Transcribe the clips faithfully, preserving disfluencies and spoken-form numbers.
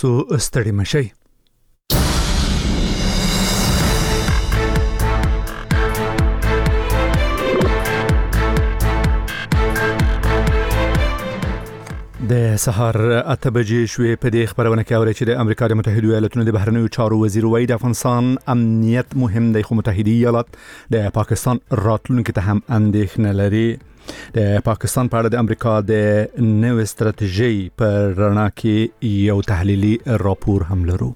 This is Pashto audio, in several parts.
تو ستړي مشي. د سهار اته بجې شوې په دې خبرونه کې اوري چې د امریکا د متحده ایالاتونو د بهرنیو چارو وزیر وایي د افغانستان امنیت مهم دی، خو متحده ایالات د پاکستان راتلونکي ته هم اندېښنه لري. د پاکستان په اړه د امریکا د نوې ستراتیژي پر رڼا کې یو تحلیلي راپور هم لرو.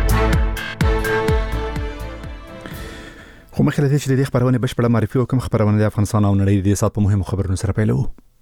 خو مخکې له دې چې د دې خبرونه بشپړه معرفي وکم، خبرونه د افغانستان او نړۍ د سات په مهمو خبرونو سره پیلو.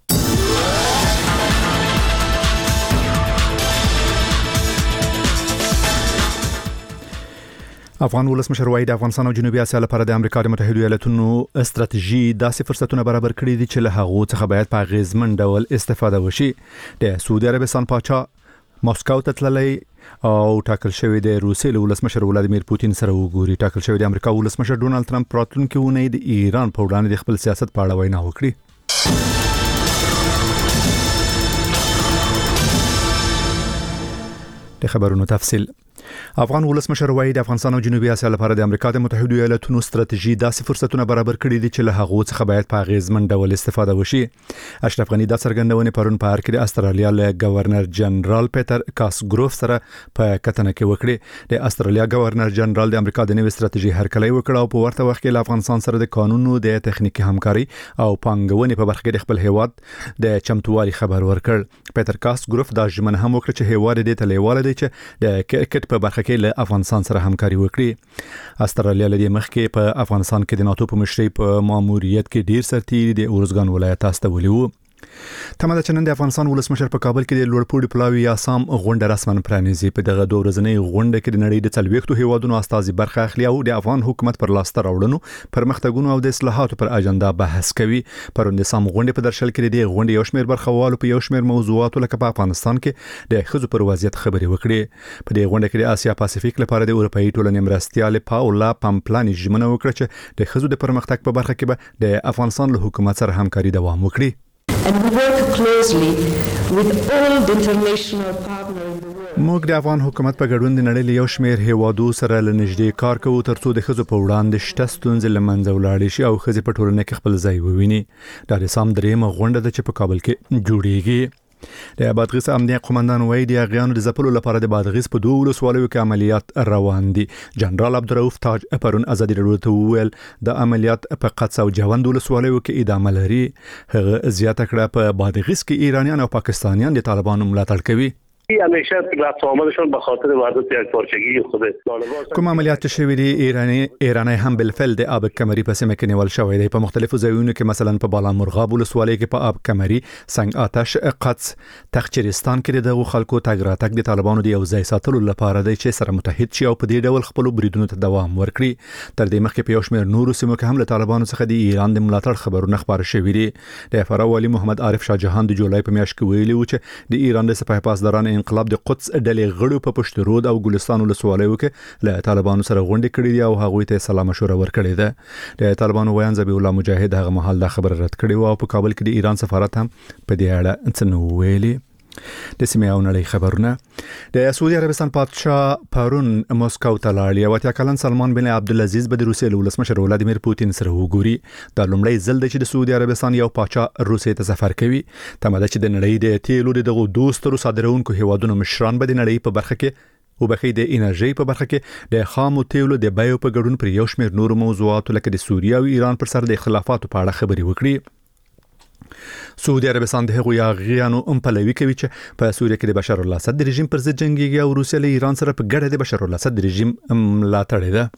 افغان ولسمشر وایي د افغانستان او جنوبي اسیا لپاره د امریکا د متحده ایالاتونو استراتیژي داسې فرصتونه برابر کړي دي چې له هغو څخه باید په اغیزمن ډول استفاده وشي. د سعودي عربستان پاچا ماسکو ته تللی او ټاکل شوی د روسیې له ولسمشر ولادیمیر پوتین سره وګوري. ټاکل شوی د امریکا ولسمشر ډونالد ټرمپ راتلونکي اونۍ د ایران په وړاندې د خپل سیاست په اړه وینا وکړي. د خبرونو تفصیل. افغان ولسمشر وایي د افغانستان او جنوبي اسیا لپاره د امریکا د متحده ایالاتونو استراتیژي داسې فرصتونه برابر کړي دي چې له هغو څخه باید په اغیزمن ډول استفاده وشي. اشرف غنی د څرګندونې پرون په هر کې د استرالیا له گورنر جنرال پیټر کاسګروف سره په کتنه کې وکړي. د استرالیا گورنر جنرال د امریکا د نوې استراتیژي هرکلی وکړ او په ورته وخت کې له افغانستان سره د قانونو د تخنیکی همکاري او پانګونې په برخه کې د خپل هیواد د چمتووالي خبر ورکړ. پیټر کاسګروف دا ژمنه هم وکړه چې هیواد دې ته لیواله دی چې د کرکټ په برخه کې له افغانستان سره همکاري وکړي. استرالیا له دې مخکې په افغانستان کې د ناتو په مشرۍ په ماموریت کې ډیر سرتیري د اورزګان ولایت استولي وو. تمه ده چې نن د افغانستان ولسمشر په کابل کې د لوړپوړي پلاوي یا سام غونډه رسماً پرانیزي. په دغه دوه ورځنۍ غونډه کې د نړۍ د څلوېښتو هیوادونو استازي برخه اخلي او د افغان حکومت پر لاسته راوړنو، پرمختګونو او د اصلاحاتو پر اجنډا بحث کوي. پرون د سام غونډې په درشل کې د غونډې یو شمېر برخوالو په یو شمېر موضوعاتو لکه په افغانستان کې د ښځو پر وضعیت خبرې وکړې. په دې غونډه کې د اسیا پاسفیک لپاره د اروپאי ټولنې مرستیال پاولا پامپلانی ژمنه وکړه چې د ښځو د پرمختګ په برخه کې به د افغانستان له حکومت سره همکاري دوام وکړي. And we work closely with all the international partners in the world. موږ د افغان حکومت په ګډون د نړۍ له یو شمېر هیوادو سره له نږدې کار کوو ترڅو د ښځو په وړاندې شته ستونزې له منځه ولاړې شي او ښځې په ټولنه کې خپل ځای وویني. دا د سام درېیمه غونډه ده چې په کابل کې جوړیږي. د بادغیس امنیه قومندان وایي د اغیانو د ځپلو لپاره د بادغیس په دوه ولسوالیو کې عملیات روان دي. جنرال عبدالرؤف تاج پرون ازادي راډیو ته وویل د عملیات په قدس او جوند ولسوالیو کې ادامه لري. هغه زیاته کړه په بادغیس کې ایرانیان او پاکستانیان د طالبانو ملاتړ کوي. همیشه رفت آمدشون به خاطر وحدت یکپارچگی خود طالبان. کوم عملیات شوی دی ایرانی ایرانی هم بالفعل د آب کمری په سیمه کې نیول شوی دی. په مختلفو ځایونو کې مثلا په بالا مرغاب ولسوالۍ کې په آب کمری، سنگ آتش، قدس، تخچرستان کې دغه خلکو تګ راتګ د طالبانو د یو ځای ساتلو لپاره دی چې سره متحد شي او په دې ډول خپل بریدونو ته دوام ورکړي. تر دې مخکې په یو شمېر نورو سیمو کې هم له طالبانو څخه د ایران د ملاتړ خبرونه خبر شوي دي. د فرا والی محمد عارف شاه جهان د جولای په میاشت کې ویلي و چې د ایران د سپاه پاسداران انقلاب د قدس ډلې غړو په پشت رود او ګلستان ولسوالیو کې له طالبانو سره غونډې کړې دي او هغوی ته سلام مشوره ورکړې ده. د طالبانو ویان ذبیح الله مجاهد هغه مهال دا خبر رد کړی او په کابل کې د ایران سفارت هم په دې اړه څه نو ویلي. د سیمې او نړۍ خبرونه. د سعودي عربستان پادشاه پرون ماسکو ته لاړ. او اتیا کلن سلمان بن عبدالعزیز به د روسیې له ولسمشر ولادیمیر پوتین سره وګوري. دا لومړی ځل دی چې د سعودي عربستان یو پادشاه روسیې ته سفر کوي. تمه ده چې د نړۍ د تیلو د دغو دوسترو صادرونکو هیوادونو مشران به د نړۍ په برخه کې او بخې د انرژي په برخه کې د خامو تیلو د بیو په ګډون پر یو شمېر نورو موضوعاتو لکه د سوریه او ایران پر سر د اختلافاتو په اړه خبرې وکړي. سعودي عربستان د هغوی اغیانو ام پلوي کوي چې په سوریه کې د بشار الاسد د رژیم پر ضد جنگيږي او روسیه له ایران سره په ګډه د بشار الاسد د رژیم ملاتړ ده.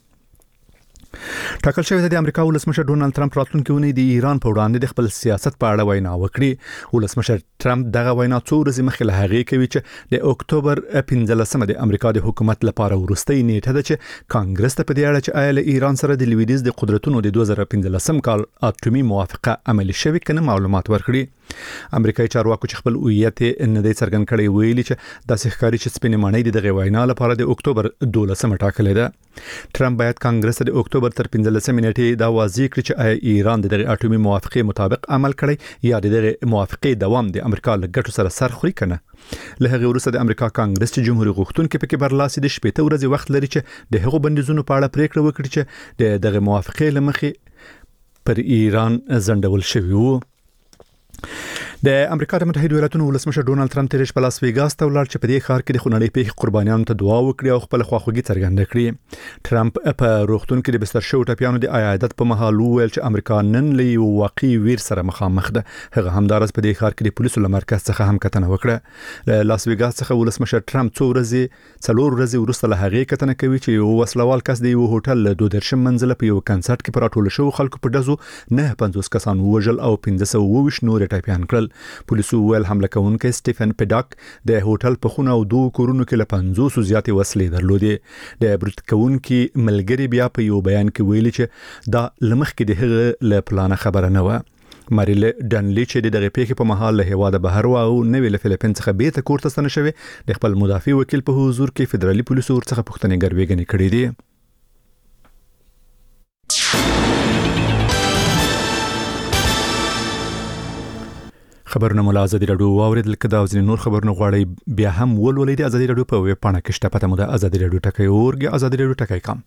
ټاکل شوی د امریکا ولسمشر ډونالد ټرمپ راتلونکي اونۍ د ایران په وړاندې د خپل سیاست په اړه وینا وکړي. ولسمشر ټرمپ دغه وینا څو ورځې مخکې له هغې کوي چې د اکتوبر پنځلسمه د امریکا د حکومت لپاره وروستۍ نیټه ده چې کانګرس ته په دې اړه چې آیا له ایران سره د لویدیځ د قدرتونو د دوه زره پنځلسم کال اټومي موافقه عملي شوې کنه معلومات ورکړي. امریکایي چارواکو چې خپل هویت نه دی څرګند کړی ویلي چې د سحکاري چې سپینې ماڼۍ د دغه وینا لپاره د اکتوبر دولسمه ټاکلې ده. ټرمپ باید کانګرس د اکتوبر تر پنځلسمې نیټې دا واضح کړي چې ایران د دغه اټومي موافقې مطابق عمل کړی یا د دغه موافقې دوام د امریکا له ګټو سره سر خوري کنه. له هغه وروسته د امریکا کانګرس چې جمهوریت غوښتونکي پکې برلاسي د شپږ ورځې وخت لري چې د هغو بندیزونو په اړه پریکړه وکړي چې د دغه موافقې لمخې پر ایران زندول شوی وو. د امریکا د متحده ایالاتو ولسمشر ډونالد ترامپ تیرش په لاس ویګاس ته ولاړ چې په دې ښار کې د خونړۍ پیښې قربانیانو ته دعا وکړي او خپل خواخوږي څرګنده کړي. ټرامپ په روغتون کې د بستر شو ټپیانو د عیادت په مهال وویل چې امریکا نن له یو واقعي ویر سره مخامخ ده. هغه همدارس په دې ښار کې د پولیسو له مرکز څخه هم کتنه وکړه. له لاس ویګاس څخه ولسمشر ټرامپ څو ورځې څلور ورځې وروسته له هغې کتنه کوي چې یو وسلوال کس د یو هوټل له دوه درشم منزله په یو کنسرت کې پر راټول شو خلکو په دزو نه پنځوس کسان وژل او پنځه سوه اووه ویشت نور ټپیان کړل. پولیسو ویل حمله کوونکی سټیفن پیډاک د هوټل په خونه او دوه کورونو کې له پنځوس زیاتې وسلې درلودې. د برید کوونکی ملګری بیا په یو بیان کې ویلي چې دا لمخ کې د هغه له پلان خبره نه و. ماریل ډنلی چې د دغه پیښې په مهال له هواده بهر و او نوې له فلیپین څخه بیرته کور ته ستنه شوی د خپل مدافع وکیل په حضور کې فدرالي پولیسو ورڅخه پوښتنې ګروېږنې کړې دي. خبرونه مو له ازادي راډیو واوریدل. کدا او ځینې نور خبرونه غواړئ بیا هم ولولئ د ازادي راډیو په ویب پاڼه کې شته. پته مو د ازادي راډیو ټکی اورګ ازادي راډیو ټکی کام.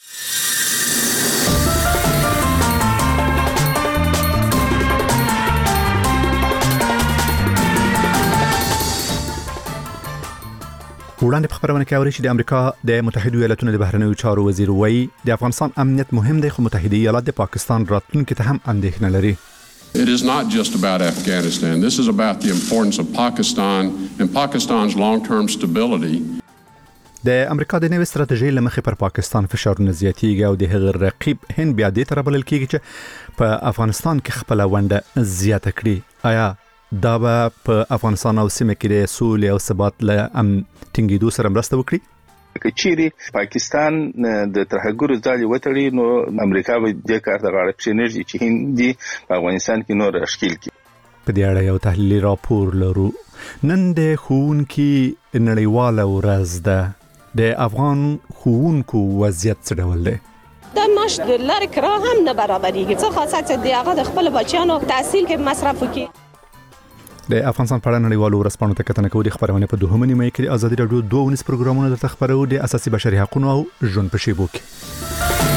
وړاندې په خبرونه کې اوري چې د امریکا د متحده ایالاتو د بهرنیو چارو وزیر وایي د افغانستان امنیت مهم دی خو متحده ایالات د پاکستان راتلونکي ته هم اندېښنه لري. It is not just about Afghanistan. This is about the importance of Pakistan and Pakistan's long-term stability. د امریکا د نوې ستراتیژۍ لمخې پر پاکستان فشارونه زیاتېږي او د هغه رقیب هند بیا دې تر بلل کېږي چې په افغانستان کې خپل ونده زیاته کړي. آیا دا به په افغانستان او سیمه کې د سولې او ثبات له ام ټینګېدو سره مرسته وکړي؟ کچيري پاکستان د ترهګرو ځالې وټړي نو امریکا به د کار د غاړه کې نرجی چې هندي په افغانستان کې نور اشکیل کی. په دې اړه یو تحلیلي راپور لرو. نن د ښوونکي نړیواله ورځ ده. د افغان ښوونکو وضعیت څه ډول دی؟ د معاش د لارې کرا هم نه برابرېږي څه خاصه چې د هغه د خپل بچیانو تحصیل کې مصرف وکړي. د افغانستان په اړه نړیوالو ورځپاڼو ته کتنه کوي. د خبرونه په دوهمه نیمه کې ازادي راډیو دوه ونیس پروګرامونه درته خبرو د اساسي بشري حقوقو او ژوند په شیبو کې.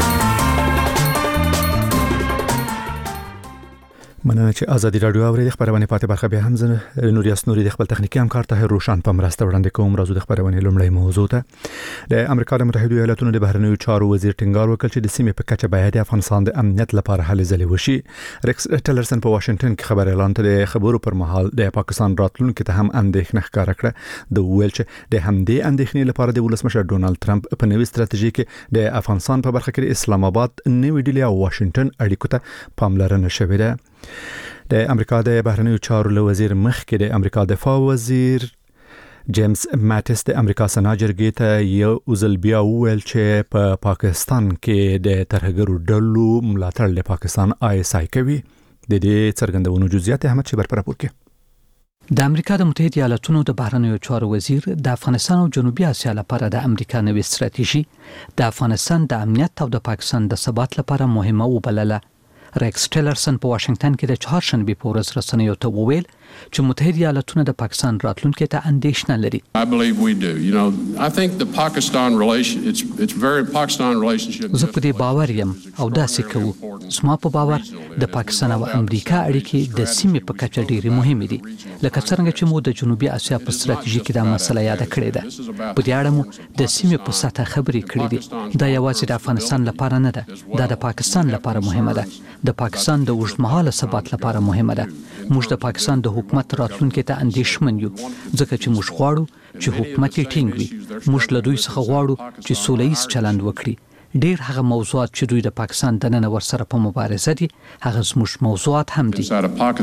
مننه چې ازادي راډیو اوري. د خبرونه پاتې برخه به هم زه نوریاس نوري د خپل تخنیکی همکار ته روشن په مرسته وړاندې کوم. راځو د خبرونه لومړی موضوع ته. د امریکا د متحده ایالاتو د بهرنیو چارو وزیر ټینګار وکړ چې د سیمې په کچه باید د افغانستان د امنیت لپاره هلې ځلې وشي. ریکس ټیلرسن په واشنگټن کې خبر اعلان کړ د خبرو پر مهال د پاکستان راتلونکي ته هم اندېښنه ښکاره کړه. د ویل چې د همدې اندېښنې لپاره د ولسمشر ډونالد ترامپ په نوې ستراتیژي کې د افغانستان په برخه کې اسلام آباد نوې ډیلی او واشنگټن اړیکو ته پاملرنه شوې ده. د امریکا د بهرنیو چارو له وزیر مخکې د امریکا دفاع وزیر جیمز ماتیس د امریکا سنا جرګې ته یو ځل بیا وویل چې په پا پاکستان کې د ترهګرو ډلو ملاتړ له پاکستان آی اس آی کوي. د دې څرګندونو جزئیات احمد شبر پر راپور کې. د امریکا د متحده ایالاتونو د بهرنیو چارو وزیر د افغانستان او جنوبي اسیا لپاره د امریکا نوې ستراتیژي د افغانستان د امنیت او د پاکستان د ثبات لپاره مهمه وبلله. ریکس ټیلرسن په واشنگټن کې د چهارشنبه په ورځ رسنیو ته وویل چې متحده ایالاتونه د پاکستان راتلونکي ته اندېښنه لري. I believe we do. You know, I think the Pakistan relation it's it's very Pakistan relationship. زه په دې باور یم او داسې کوو. زما په باور د پاکستان او امریکا اړیکې د سیمې په کچه ډېرې مهمې دي. لکه څنګه چې مو د جنوبي اسیا په ستراتیژي کې دا مسله یاد کړې ده. په دې اړه مو د سیمې په سطح خبرې کړې دي. دا یوازې د افغانستان لپاره نه ده. دا د پاکستان لپاره مهمه ده. د پاکستان د اوږدمهاله ثبات لپاره مهمه ده. موږ د پاکستان د حکومت راتلونکي ته اندېښمن یو ځکه چې موږ غواړو چې حکومت یې ټینګ وي. موږ له دوی څخه غواړو چې سوله ییز چلند وکړي. ډېر هغه موضوعات چې دوی د پاکستان د نن ورسره په مبارزه دي هغه زموږ موضوعات هم دي.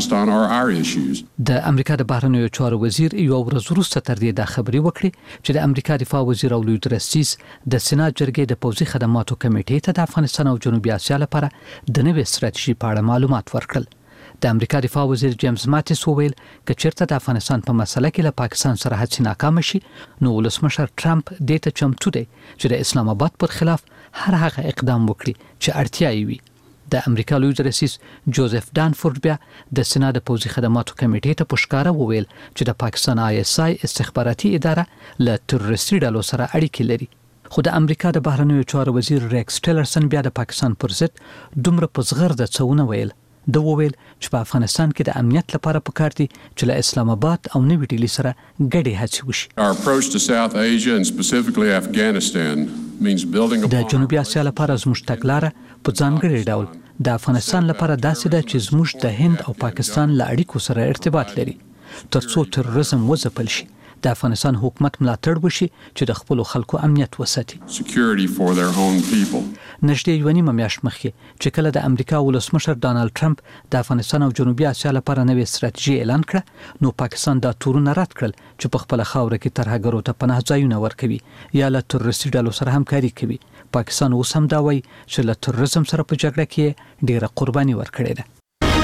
د امریکا د بهرنیو چارو وزیر یو ورځ وروسته تر دې د خبري وکړي چې د امریکا دفاع وزیر او لوی درستیز د سېنات جرګې د پوځي خدماتو کمیټې ته د افغانستان او جنوبي اسیا لپاره د نوې ستراتیژي په اړه معلومات ورکړل. د امریکا دفاع وزیر جیمز ماتیس وویل چې چیرته د افغانستان په مسله کې له پاکستان سره هڅې ناکام شي نو ولسمشر ټرمپ دې ته چمتو دی چې د اسلام آباد پر خلاف هر هغه اقدام وکړي چې اړتیا یې وي. د امریکا لوی رئیس جوزف دانفورد بیا د سنا د پوځي خدماتو کمیټې ته پښکاره وویل چې د پاکستان آی اس آی استخباراتي اداره له تروریستي ډلو سره اړیکې لري. خو د امریکا د بهرنیو چارو وزیر ریکس ټیلرسن بیا د پاکستان پر ضد دومره په زغرده څونه ویل. د وویل چې په افغانستان کې د امنیت لپاره پکار دي چې له اسلام آباد او نوې ډیلي سره ګډې هڅې وشي. Our approach to South Asia and specifically Afghanistan means building upon د جنوبي اسیا لپاره زموږ تګلاره په ځانګړي ډول د افغانستان لپاره داسې ده چې زموږ د هند او پاکستان له اړیکو سره ارتباط لري ترڅو تروریزم وځپل شي، د افغانستان حکومت ملاتړ وشي چې د خپل خلکو امنیت وساتي. security for their own people. نږدې یو نیمه میاشت مخکې چې کله د امریکا ولسمشر ډانلډ ټرمپ د افغانستان او جنوبي اسیا لپاره نوې ستراتیژي اعلان کړه نو پاکستان دا تورونه رد کړل چې په خپل خاوره کې ترهګرو ته پناه ځایونه ورکوي یا له تروریستي ډلو سره همکاري کوي. پاکستان اوس هم دا وایي چې له تروریزم سره په جګړه کې ډیره قرباني ورکړې ده.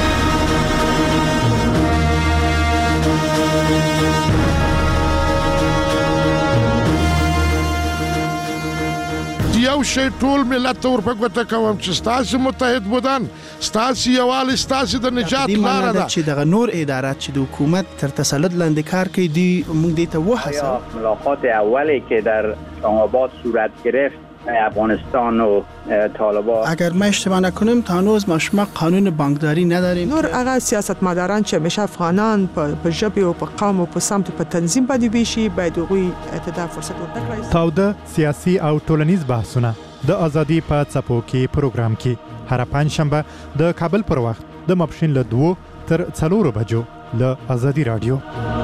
یو شی ټول ملت ته ورپګوته کوم چې ستاسو متحد بودن ستاسو یووالی ستاسو د نجات لاره ده چې دغه نور ادارات چې د حکومت تر تسلط لاندې کار کوي دی موږ دې ته وحسه. ملاقات اولی که در اسلام آباد صورت گرفت افغانستان و طالبان اگر ما اشتباه نکنیم تا هنوز ما شما قانون بانکداری نداریم. نور هغه سیاستمداران چې همیشه افغانان په ژبه او په قوم او په سمت په تنظیم باندې ویشي باید هغوی ته فرصت ورکړي. تاوده سیاسي او ټولنیز بحثونه د ازادي په څپو کې پروګرام کې هر پنځشنبه د کابل پر وخت د ماپښین له دوه تر څلورو بجو له ازادي رادیو.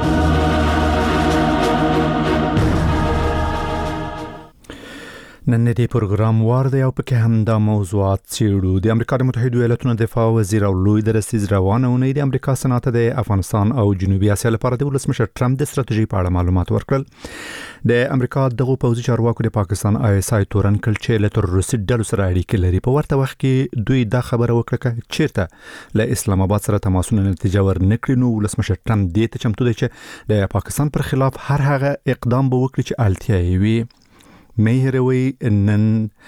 نن دې پروګرام وار دی او پکې هم دا موضوعات څېړو. د امریکا د متحده ایالاتونو دفاع وزیر او لوی درستیز روانه اونۍ د امریکا سنات د افغانستان او جنوبي اسیا لپاره د ولسمشر ټرمپ د ستراتیژي په اړه معلومات ورکړل. د امریکا دغه پوځي چارواکو د پاکستان آی اس آی تورن کړ چې له تروریستي ډلو سره اړیکې لري. په ورته وخت کې دوی دا خبره وکړه چې چیرته له اسلام آباد سره تماسونه نتیجه ورنکړي نو ولسمشر ټرمپ دې ته چمتو دی چې د پاکستان پر خلاف هر هغه اقدام به وکړي چې اړتیا یې وي. مهروي نن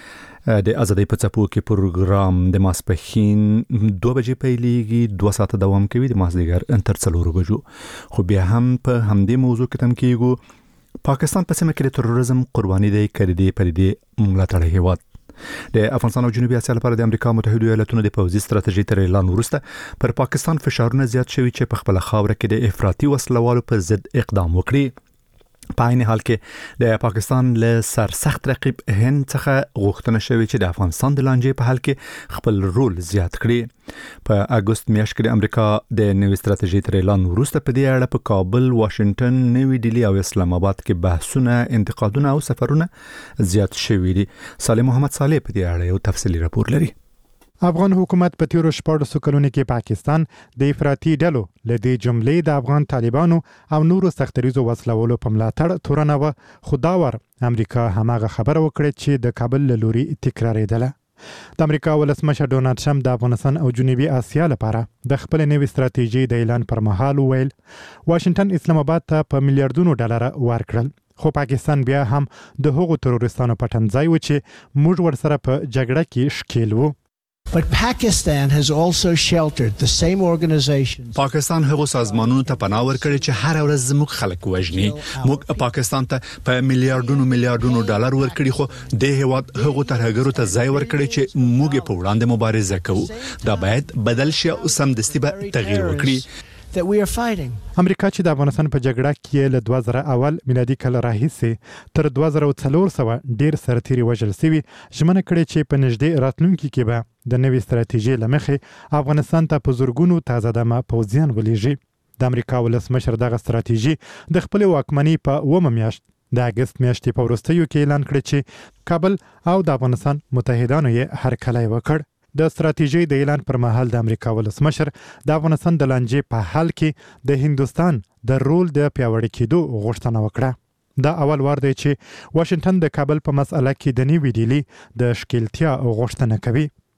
د ازادۍ په څپو کې پروګرام د ماسپښین دوه بجې پیلېږي، دوه ساعته دوام کوي د مازدیګر تر څلورو بجو. خو بیا هم په همدې موضوع کې تم کېږو. پاکستان په سیمه کې د تروریزم قرباني دی کړي پرې دی ملاتړ هیواد. د افغانستان او جنوبي اسیا لپاره د امریکا متحده ایالاتونو د پوځي ستراتیژي تر اعلان وروسته پر پاکستان فشارونه زیات شوي چې په خپل خاوره کې د افراطي وسلوالو پر ضد اقدام وکړي. په عین حال کې د پاکستان له سرسخت رقیب هند څخه غوښتنه شوې چې د افغانستان د لانجې په حل کې خپل رول زیات کړي. په اگست میاشت کې د امریکا د نوې ستراتیژي تر اعلان وروسته په دې اړه په کابل، واشنگټن، نوې ډیلي او اسلام آباد کې بحثونه، انتقادونه او سفرونه زیات شوي دي. صالح محمد صالح په دې اړه یو تفصیلي راپور لري. افغان حکومت په تیرو شپږو کلونو کې پاکستان د افراطي ډلو لدې جملې د افغان طالبانو او نورو سختریزو وسلوالو په ملاتړ تورنه و. خداور امریکا هماغه خبره وکړه چې د کابل له لوري تکرارېدله. د امریکا ولسمشر ډونالډ ټرمپ د افغانستان او جنوبي اسیا لپاره د خپل نوې ستراتیژي د اعلان پر مهال ویل واشنگټن اسلام آباد ته په میلیارډونو ډالر ورکړل. خو پاکستان بیا هم د هغو تروریستانو پټنځای و چې موږ ورسره په جګړه کې ښکیل وو. But Pakistan has also sheltered the same organizations. پاکستان هغو سازمانونو ته پناه ورکړي چې هر ورځ زموږ خلک وژني. موږ پاکستان ته په میلیارډونو میلیارډونو ډالر ورکړي خو د هیواد هغو ترهګرو ته ځای ورکړي چې موږ په وړاندې مبارزه کوو. دا باید بدل شي او سمدستي به تغییر وکړي. That we are fighting. امریکا چې د افغانستان په جګړه کې له دوه زره اول میلادي کال راهیسې تر دوه زره څلور سوه ډیر سرتیري وژل شوي، ژمنه کړې چې په نږدې راتلونکي کې به د نوې ستراتیژي له مخې افغانستان ته په زرګونو تازه دمه پوځیان ولېږي. د امریکا ولسمشر دغه ستراتیژي د خپل واکمنۍ په اوومه میاشت د اگست میاشتې په وروستیو کې اعلان کړ چې کابل او د افغانستان متحدانو یې هرکلی وکړ. د ستراتیژي د اعلان پر مهال د امریکا ولسمشر د افغانستان د لانجې په حل کې د هندوستان د رول د پیاوړي کېدو غوښتنه وکړه. دا اول وار دی چې واشنگټن د کابل په مسأله کې د نیوې ډیلي د ښکیلتیا غوښتنه کوي.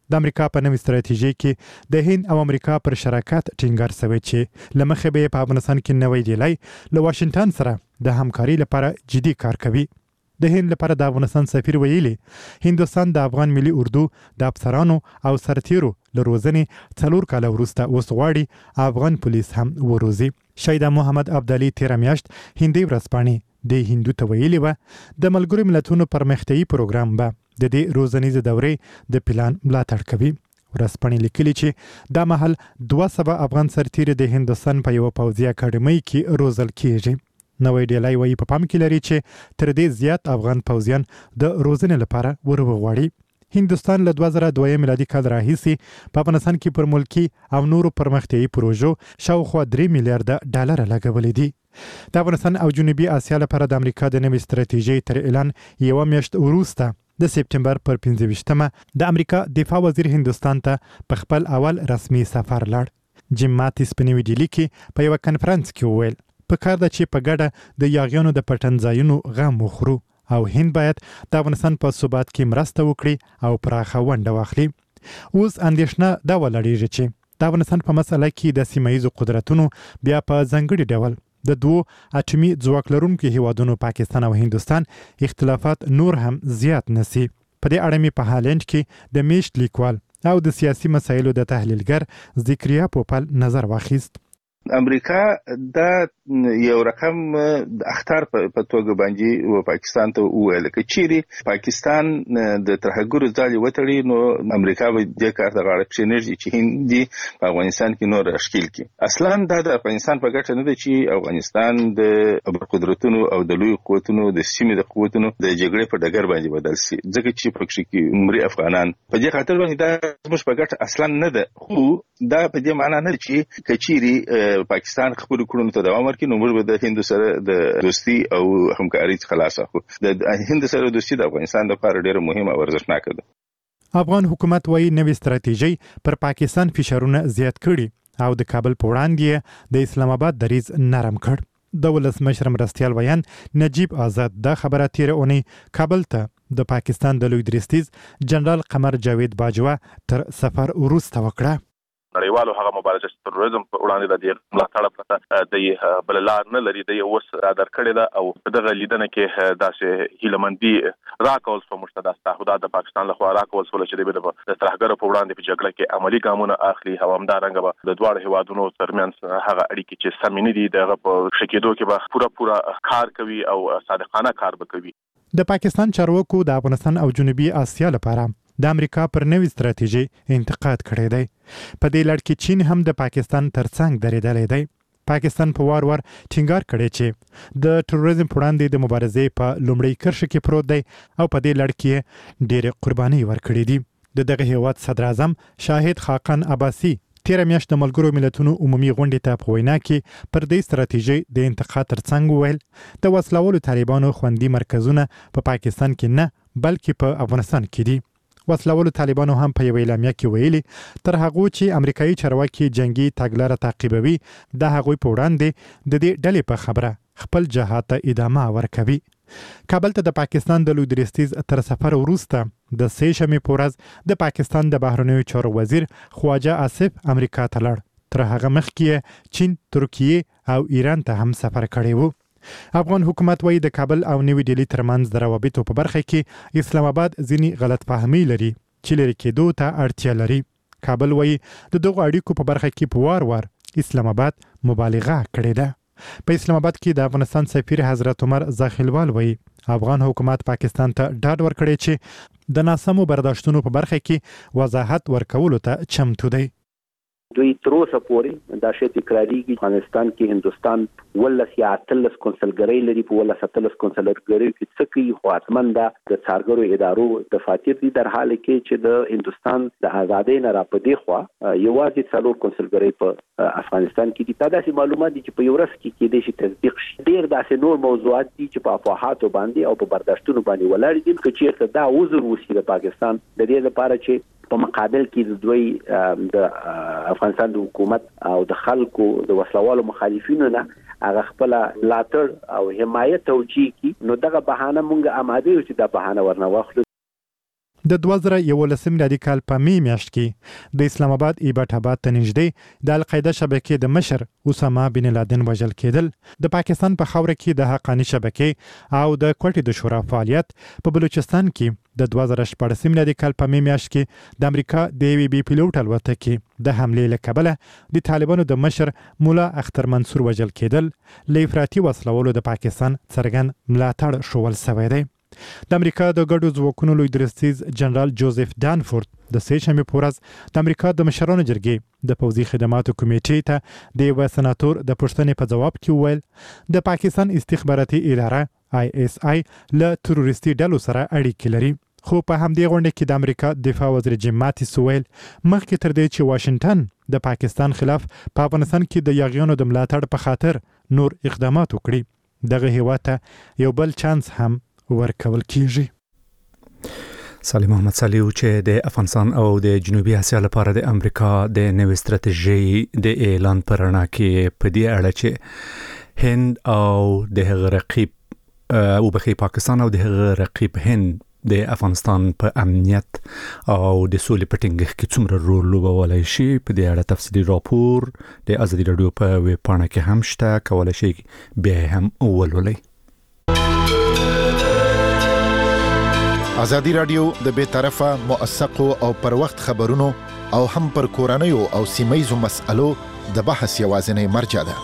د امریکا په نوې ستراتیژي کې د هند او امریکا پر شراکت ټینګار شوی چې لمخه به په افغانستان کې نوې ډیلای له واشنگټن سره د همکاري لپاره جدي کار کوي. د هند لپاره د افغانستان سفیر ویلي هندستان د افغان ملي اردو د افسرانو او سرتیرو له روزنې څلور کاله وروسته اوس غواړي افغان پولیس هم وروزي. شهید محمد عبدالي تیر میاشت هندي ورځپاڼې د هندو ته ویلي و د ملګرو ملتونو پرمختیایي پروګرام به د دې روزنیز دورې د پلان ملاتړ کوي. ورځپاڼې لیکلي چې دا مهال دوه سوه افغان سرتیري د هندستان په یو پوځي اکاډمۍ کې روزل کیږي. نوې ډیلای وایي په پام کې لري چې تر دې زیات افغان پوځیان د روزنې لپاره ورغواړي. هندستان له دوه زره دوه میلادي کال راهیسې په افغانستان کې پر ملکی او نورو پرمختیایي پروژو شاوخوا درې میلیارډ ډالر لګولي دي. د افغانستان او جنوبي اسیا لپاره د امریکا د نوې ستراتیژۍ تر اعلان یو میاشت وروسته د سپتمبر پر پنځه ویشتمه د امریکا دفاع وزیر هندستان ته په خپل اول رسمي سفر لاړ. جیم ماتیس په نوې ډیلي کې په یو کنفرانس کې وویل په کار ده چې په ګډه د یاغیانو د پټن ځایونو غم وخورو او هند باید د افغانستان په ثبات کې مرسته وکړي او پراخه ونډه واخلي. اوس اندېښنه دا ولاړېږي چې د افغانستان په مسله کې د سیمه ییزو قدرتونو بیا په ځانګړي ډول د دوو اټومي ځواک لرونکو هیوادونو پاکستان او هندستان اختلافات نور هم زیات نسی. په دې اړه مې په هالند کې د میشت لیکوال او د سیاسي مسایلو د تحلیلګر ذکریا پوپل نظر واخیست. امریکا دا یو رقم د اختر په توګه باندې و پاکستان ته وویل چې چیرې پاکستان د ترهګرو ځالې وتړي نو امریکا به د کار د غاړه کښینږي چې هندي په افغانستان کې نور تشکیل کړي. اصلا دا د افغانستان په ګټه نه ده چې افغانستان د قدرتونو او د لوی قوتونو د سیمې د قوتونو د جګړې په ډګر باندې بدل شي ځکه چې پکې کې عمري افغانان په دې خاطر باندې دا زموږ په ګټه اصلا نه ده. خو دا په دې معنی نه چې کچيري پاکستان خپل کړونو ته دوام ورکړي نو موږ به د هند سره د دوستي او همکاري څخه خلاص شو. د هند سره دوستي د افغانستان لپاره ډیره مهمه او ارزښتناکه ده. افغان حکومت وايي نوې ستراتیژي پر پاکستان فشارونه زیات کړي او د کابل په وړاندې د اسلام آباد دریځ نرم کړ. د ولسمشر مرستیال ویان نجیب آزاد د خبره تیر اونۍ کابل ته د پاکستان د لوی درستیز جنرال قمر جاوید باجوا تر سفر وروسته وکړه. نړیوالو هغه مبارزه چې تروریزم په وړاندې د دې ملاتړ پرته د بل لار نه لري د اوس رادر کړی دا او دغه لیدنه کې داسې هیلمندي راکول سو مشتدا تعهدات د پاکستان لخوا راکول سو چې د ترهګر په وړاندې په جګړه کې عملی ګامونه اخلي هوامدارنګ به د دوه هیوادونو ترمنځ هغه اړیکې چې سمینې دي دغه په شکیدو کې به پورا پورا کار کوي او صادقانه کار وکوي. د پاکستان چارواکو د افغانستان او جنوبي اسیا لپاره د امریکا پر نوې ستراتیژي انتقاد کړی دی. په دې لړ کې چین هم د پاکستان ترڅنګ درېدلی دی. پاکستان په وار وار ټینګار کړی چې د تروریزم په وړاندې د مبارزې په لومړۍ کرښه کې پروت دی او په دې لړ کې ډېرې قربانۍ ورکړې دي. د دغه هیواد صدر اعظم شاهد خاقان عباسي تیر میاشت د ملګرو ملتونو عمومي غونډې ته په وینا کې پر دې ستراتیژي د انتقاد ترڅنګ وویل د وسلوالو طالبانو خوندي مرکزونه په پاکستان کې نه بلکې په افغانستان کې دي. وسلوالو طالبانو هم په یو اعلامیه کې ویلي تر هغه چې امریکایي چارواکي جنگي تګلاره تعقیبوي د هغوی په وړاندې د دې ډلې په خبره خپل جهاد ته ادامه ورکوي. کابل ته د پاکستان د لوی درستیز تر سفر وروسته د سې شنبې په ورځ د پاکستان د بهرنیو چارو وزیر خواجه آصف امریکا ته لاړ. تر هغه مخکې چین، ترکیه او ایران ته هم سفر کړی و. افغان حکومت وايي د کابل او نوې ډیلي ترمنځ د روابطو په برخه کې اسلام آباد ځینې غلط فهمي لري چې لري کېدو ته اړتیا لري. کابل وايي د دغو اړیکو په برخه کې په وار وار اسلام آباد مبالغه کړې ده. په اسلام آباد کې د افغانستان سفیر حضرت عمر زاخیلوال وايي افغان حکومت پاکستان ته ډاډ ورکړي چې د ناسمو برداشتونو په برخه کې وضاحت ورکولو ته چمتو دی. دوی تر اوسه پورې دا شی تکراریږي افغانستان کې هندستان ولس یا اتلس کنسلګری لري په ولس اتلس کنسلګری کې څه کوي خو اتمن دا د څارګرو ادارو د فاتیر دي در حال کې چې د هندستان د ازادۍ نه را پدې خو یوازې څلور کنسلګری په افغانستان کې دي. دا داسې معلومات دي چې په یو ورځ کې کې د شي تصدیق شي. ډیر داسې نور موضوعات دي چې په افواهاتو باندې او په برداشتونو باندې ولاړ دي چې چیرته دا وزر وسی د پاکستان د دې لپاره چې په مقابل کې د دوی د افغانستان د حکومت او د خلکو د وسلوالو مخالفینو نه هغه خپل لاتر او حمایت توجیه کی نو دغه بهانه مونږه آماده یو چې دا بهانه ورنه واخلو. د دوه زره یولسم میلادي کال په می میاشت کې د اسلام آباد ایبټ آباد ته نږدې د القاعده شبکې د مشر اسامه بن لادن وژل کېدل د پاکستان په خاوره کې د حقاني شبکې او د کوټې د شورا فعالیت په بلوچستان کې د دوه زره شپږم میلادي کال په می میاشت کې د امریکا د یوې بي پیلوټ الوتکې د حملې له کبله د طالبانو د مشر مولا اختر منصور وژل کېدل له افراطي وسلوالو د پاکستان څرګند ملاتړ شول سوی دی. د امریکا د ګډو ځواکونو لوی درستیز جنرال جوزف دانفورد د سه شنبې په ورځ د امریکا د مشرانو جرګې د پوځي خدماتو کمیټې ته د یو سناتور د پوښتنې په جواب کې وویل د پاکستان استخباراتي اداره آی اس آی له تروریستي ډلو سره اړیکې لري. خو په همدې غونډه کې د امریکا دفاع وزیر جیم ماتیس وویل مخکې تر دې چې واشنگټن د پاکستان خلاف په افغانستان کې د یاغیانو د ملاتړ په خاطر نور اقدامات وکړي دغه هیواد ته یو بل چانس هم ورکول کیږي. سالم محمد صالح چې د افغانستان او د جنوبي اسیا لپاره د امریکا د نوې ستراتیژي د اعلان پر رڼا کې په دې اړه چې هند او د هغه رقیب او بخي پاکستان او د هغه رقیب هند د افغانستان په امنیت او د سولې په ټینګښت کې څومره رول لوبولی شي په دې اړه تفصیلي راپور د ازادي راډیو په ویب پاڼه کې هم شته، کولی شئ بیا هم ولولئ. ازادي راډیو د بې طرفه موثقو او پر وخت خبرونو او هم پر کورنیو او سیمه‌یزو مسألو د بحث یوازینی مرجع ده.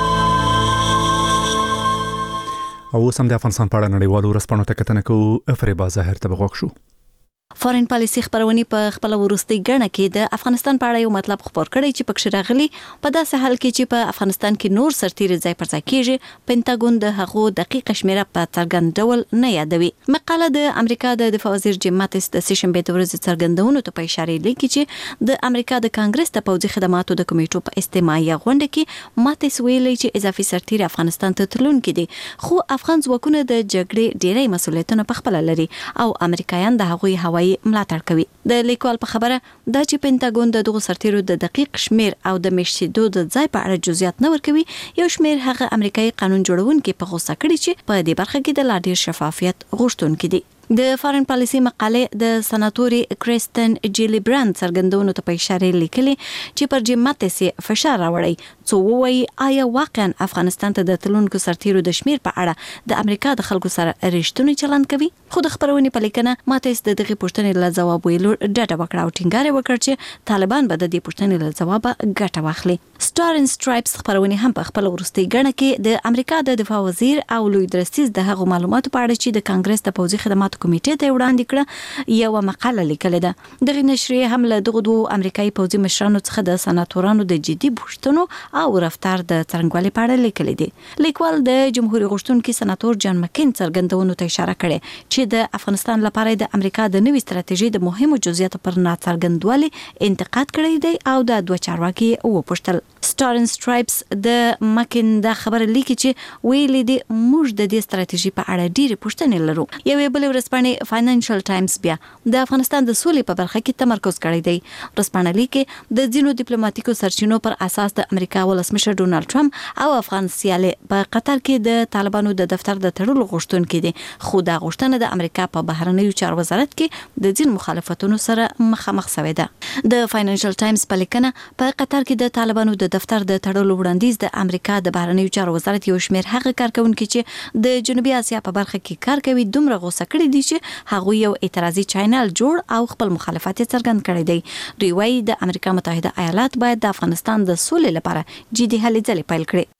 او سم د افغانستان په اړه نړیوالو ورځپاڼو ته کتنه کوو. فریبا ظاهر ته بغوښ شو. فارین پالیسي خبرونه په خپل ورستي ګڼه کې د افغانستان په اړه یو مطلب خبر کړی چې پکښ راغلي په داسې حال کې چې په افغانستان کې نور سرتیري ځای پر ځای کېږي، پینټاګون د هغو دقیق شمیره په څرګند ډول نه یادوي. مقاله د امریکا د دفاع وزیر جیم ماتیس د سه شنبې د ورځې څرګندونو ته په اشاره لیکي چې د امریکا د کانګرس د پوځي خدماتو د کمیټو په استماعي غونډه کې ماتیس ویلي چې اضافي سرتیري افغانستان ته تلونکي دي، خو افغان ځواکونه د جګړې ډیری مسؤلیتونه په خپل لري او امریکایان د هغوی هوایي ملاتړ کوي. د لیکوال په خبره دا چې پینټاګون د دغو سرتیرو د دقیق شمیر او د میشتېدو د ځای په اړه جزئیات نه ورکوي، یو شمیر هغه امریکایي قانون جوړونکي په غوسه کړي چې په دې برخه کې د لا ډیر شفافیت غوښتونکي دي. د فارین پالیسي مقاله د سناتوري کریستن جیلیبراند څرګندونو ته په اشاره لیکلي چې پر جیم ماتیس فشار راوړی څو وایي آیا واقعا افغانستان ته د تلونکو سرتیرو د شمیر په اړه د امریکا د خلکو سره رښتونی چلند کوي. خو د خبرونې په لیکنه ماتیس د دغه پوښتنې له جواب ویلو ډډه وکړه او ټینګار وکړ چې طالبان به د دې پوښتنې له جواب ګټه واخلي. سټار ان سټرایپس خبرونه هم په خپل ورستي ګڼه کې د امریکا د دفاع وزیر او لوی درستیز د هغو معلوماتو په اړه چې د کانګرس د پوځي خدماتو کمیټې ته وړاندې کړه یو مقاله لیکلې ده. دغه نشریه هم له دغه دوه امریکایي پوځي مشرانو څخه د سناتورانو د جدي پوښتنو او رفتار د څرنګوالي په اړه لیکلې دي. لیکوال د جمهوریت غوښتونکي سناتور جان مکین څرګندونو ته اشاره کړې چې د افغانستان لپاره د امریکا د نوې ستراتیژي د مهمو جزئیاتو پر ناڅرګندوالي انتقاد کړی دی او د دوه چارواکي وپوښتل. سټار ان سټرایپس د مکین دا خبر لیکي چې ویلي دي موږ د دې ستراتیژي په اړه ډېرې پوښتنې لرو. یوې بلې ورځپاڼې فاینانشل ټایمز بیا د افغانستان د سولې په برخه کې تمرکز کړی دی. ورځپاڼه لیکي د ځینو ډیپلوماټیکو سرچینو پر اساس د امریکا ولسمشر ډونالد ټرمپ او افغان سیالي په قطر کې د طالبانو د دفتر د تړلو غوښتونکي دي، خو دا غوښتنه د امریکا په بهرنیو چارو وزارت کې د ځین مخالفتونو سره مخامخ شوې ده. د فاینانشل ټایمز په لیکنه په قطر کې د طالبانو د دفتر د تړلو وړاندیز د امریکا د بهرنیو چارو وزارت یو شمیر هغه کارکونکي چې د جنوبي اسیا په برخه کې کار کوي دومره غوسه کړي دي چې هغه یو اعتراضي چینل جوړ او خپل مخالفت څرګند کړی دی. دوی وايي د امریکا متحده ایالات باید د افغانستان د سولې لپاره جدي هلې ځلې پیل کړي.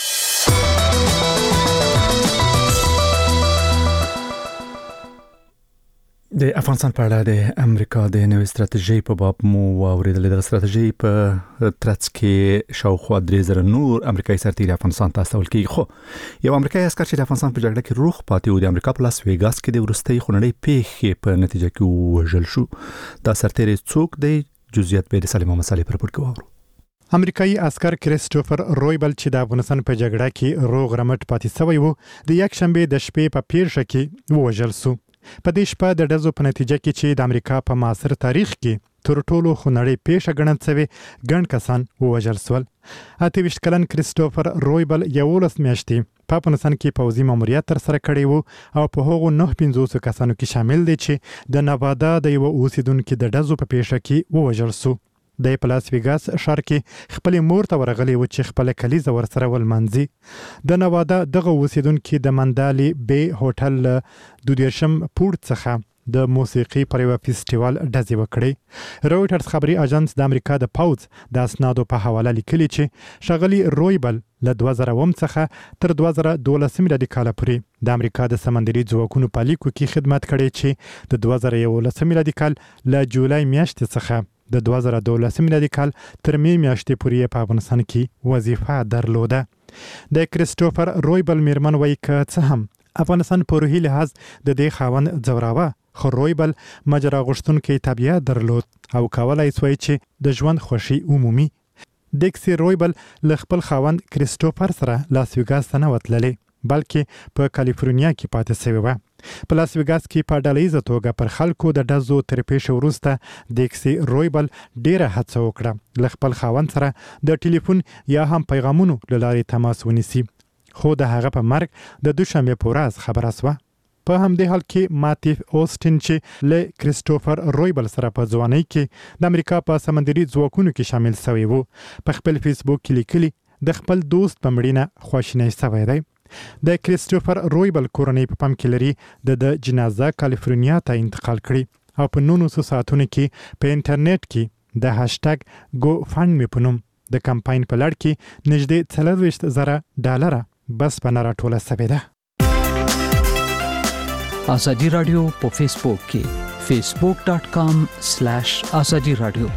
د افغانستان په اړه د امریکا د نوې ستراتیژي په باب مو واورېدل. د ستراتیژي په ترڅ کې شاوخوا درې زره نور امریکایي سرتیري افغانستان ته استول کیږي. خو یو امریکایي عسکر چې د افغانستان په جګړه کې روغ پاتې و د امریکا په لاس ویګاس کې د وروستۍ خونړۍ پیښې په نتیجه کې وژل شو. دا سرتیري څوک دی؟ جزئیات به د سالم محمد صالح پر پورت کوو. امریکایي عسکر کریسټوفر رویبل چې د افغانستان په جګړه کې روغ رمټ پاتې شوی و د یک شنبه د شپې په پیښه کې وژل شو. په دې شپه د ډزو په نتیجه کې چې د امریکا په معاصر تاریخ کې تر ټولو خونړۍ پیښه ګڼل شوې ګڼ کسان ووژل شول. اته ویشت کلن کریسټوفر رویبل یولس میاشتې په افغانستان کې پوځي ماموریت ترسره کړی وو او په هغو نه پنځوس کسانو کې شامل دی چې د نوادا د یو اوسیدونکو د ډزو په پیښه کې ووژل شو. د پلاس ویګاس ښار کې خپل مور ته ورغلی و چې خپل کلیزه ورسره ولمانځي. د نوادا دغه اوسیدونکو د مندالي بی هوټل د دیرشم پورت څخه د موسیقي پر یو فیسټیوال ډزې وکړې. رویټرز خبري اژانس د امریکا د پوځ د اسنادو په حواله لیکلي چې ښاغلي رویبل له دوه زره اووه څخه تر دوه زره دولس میلادي کال پورې د امریکا د سمندري ځواکونو په لیکو کې خدمت کړی چې د دوه زره یولس میلادي کال له جولای میاشتې څخه د دوه زره دولس میلادي کال تر می میاشتې پورې په افغانستان کې وظیفه درلوده. د کریسټوفر رویبل میرمن وایي که څه هم افغانستان په روحي لحاظ د دې خاوند ځوراوه، خو رویبل ماجرا غوښتونکی طبیعت درلود او کولای سوی چې د ژوند خوښي عمومي. ډیکسي رویبل له خپل خاوند کریسټوفر سره لاس ویګاس ته نه وتللی بلکې په کالیفورنیا کې پاتې شوی وه. په لاس ویګاس کې په ډلهییزه توګه پر خلکو د ډزو تر پیښې وروسته ډیکسي رویبل ډیره هڅه وکړه له خپل خاوند سره د ټلیفون یا هم پیغامونو له لارې تماس ونیسي، خو د هغه په مرګ د دوشنبې په ورځ خبره سوه. په همدې حال کې ماتیف اوسټین چې له کریسټوفر رویبل سره په ځوانۍ کې د امریکا په سمندري ځواکونو کې شامل شوی وو، په خپل فیسبوک کې لیکلي د خپل دوست په مړینه خواشینی شوی دی. د کریسټوفر رویبل کورنۍ په پام کې لري د د جنازه کالیفورنیا ته انتقال کړي او په نولسو ساعتونو کې په انټرنیټ کې د هاشټګ گو فند می په نوم د کمپاین په لړ کې نږدې څلوېښت زره ډالره بس په نه راټوله شوې ده. ازادي رادیو په فیسبوک کې facebook dot com slash azadi radio.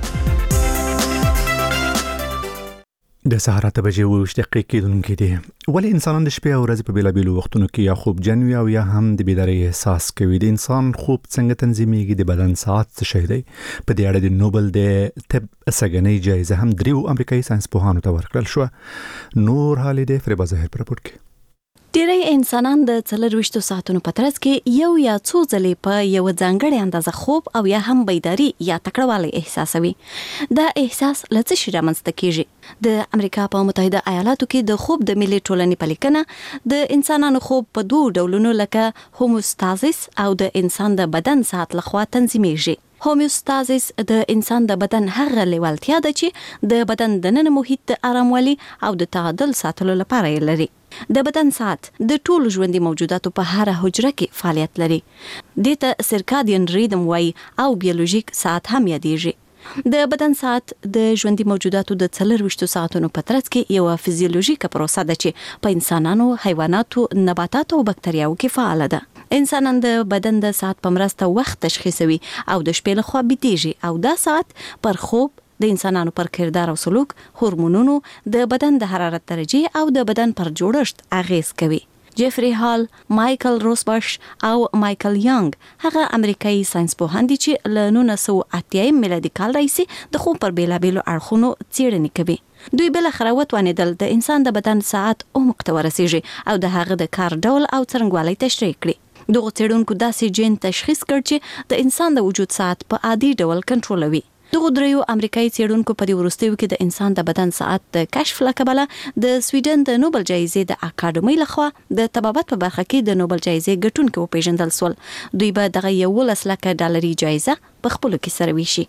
د سهار اته بجې اوه ویشت دقیقې کېدونکې دي. ولې انسانان د شپې او ورځې په بېلابېلو وختونو کې یا خوبجن وي او یا هم د بیدارۍ احساس کوي؟ د انسان خوب څنګه تنظیمېږي؟ د بدن ساعت څه شی دی؟ په دې اړه د نوبل د طب سږنۍ جایزه هم دریو امریکایي ساینسپوهانو ته ورکړل شوه. نور حال دی فریبا ظاهر په راپور کې. ډیری انسانان د څلرويشتو ساعتونو په ترڅ کې یو یا څو ځلې په یو ځانګړي اندازه خوب او یا هم بیداری یا تکړهوالی احساسوي. دا احساس له څه شي رامنځته کیږي؟ د امریکا په متحده ایالاتو کې د خوب د ملي ټولنې په لیکنه د انسانانو خوب په دوه ډولونو لکه هوموستازیس او د انسان د بدن ساعت لخوا تنظیمیږي. هوموستازیس د انسان د بدن هغه لیوالتیا ده چې د بدن دننه محیط د آراموالي او د تعادل ساتلو لپاره یې لري. د بدن ساعت د ټولو ژوندي موجوداتو په هر حجره کې فعالیت لري. دې ته سرکادین ریدم وایي او بیولوژیک ساعت هم یادېږي. د بدن ساعت د ژوندي موجوداتو د څلرويشتو ساعتونو په ترڅ کې یو فزیولوژیکه پروسه ده چې په انسانانو، حیواناتو، نباتاتو او بکتریاوو کې فعاله ده. انسانان د بدن د ساعت په مرسته وخت تشخیصوي او د شپې لخوا بیدېږي او دا ساعت پر خوب، د انسانانو پر کردار او سلوک، هورمونونو، د بدن د حرارت درجه او د بدن پر جوړښت اغیز کوي. جیفری هال، مایکل روسبش او مایکل یانګ هغه امریکایي ساینسپوهان دي چې له نولس سوه اتیا میلادي کال راهیسې د خوب پر بیلابیلو اړخونو څېړنې کوي. دوی بالاخره وتوانېدل د انسان د بدن ساعت عمق ته ورسیږي او د هغه د کار ډول او څرنګوالی تشریح کړي. دغه څېړونکو داسې جین تشخیص کړ چې د انسان د وجود ساعت په عادي ډول کنټرولوي. دغه دریو امریکایي څېړونکو په دې وروستیو کې د انسان د بدن ساعت د کشف له کبله د سویډن د نوبل جایزې د اکاډمۍ لخوا د طبابت په برخه کې د نوبل جایزې ګټونکي وپېژندل شول. دوی به دغه یولس لکه ډالري جایزه په خپلو کې سره ویشي.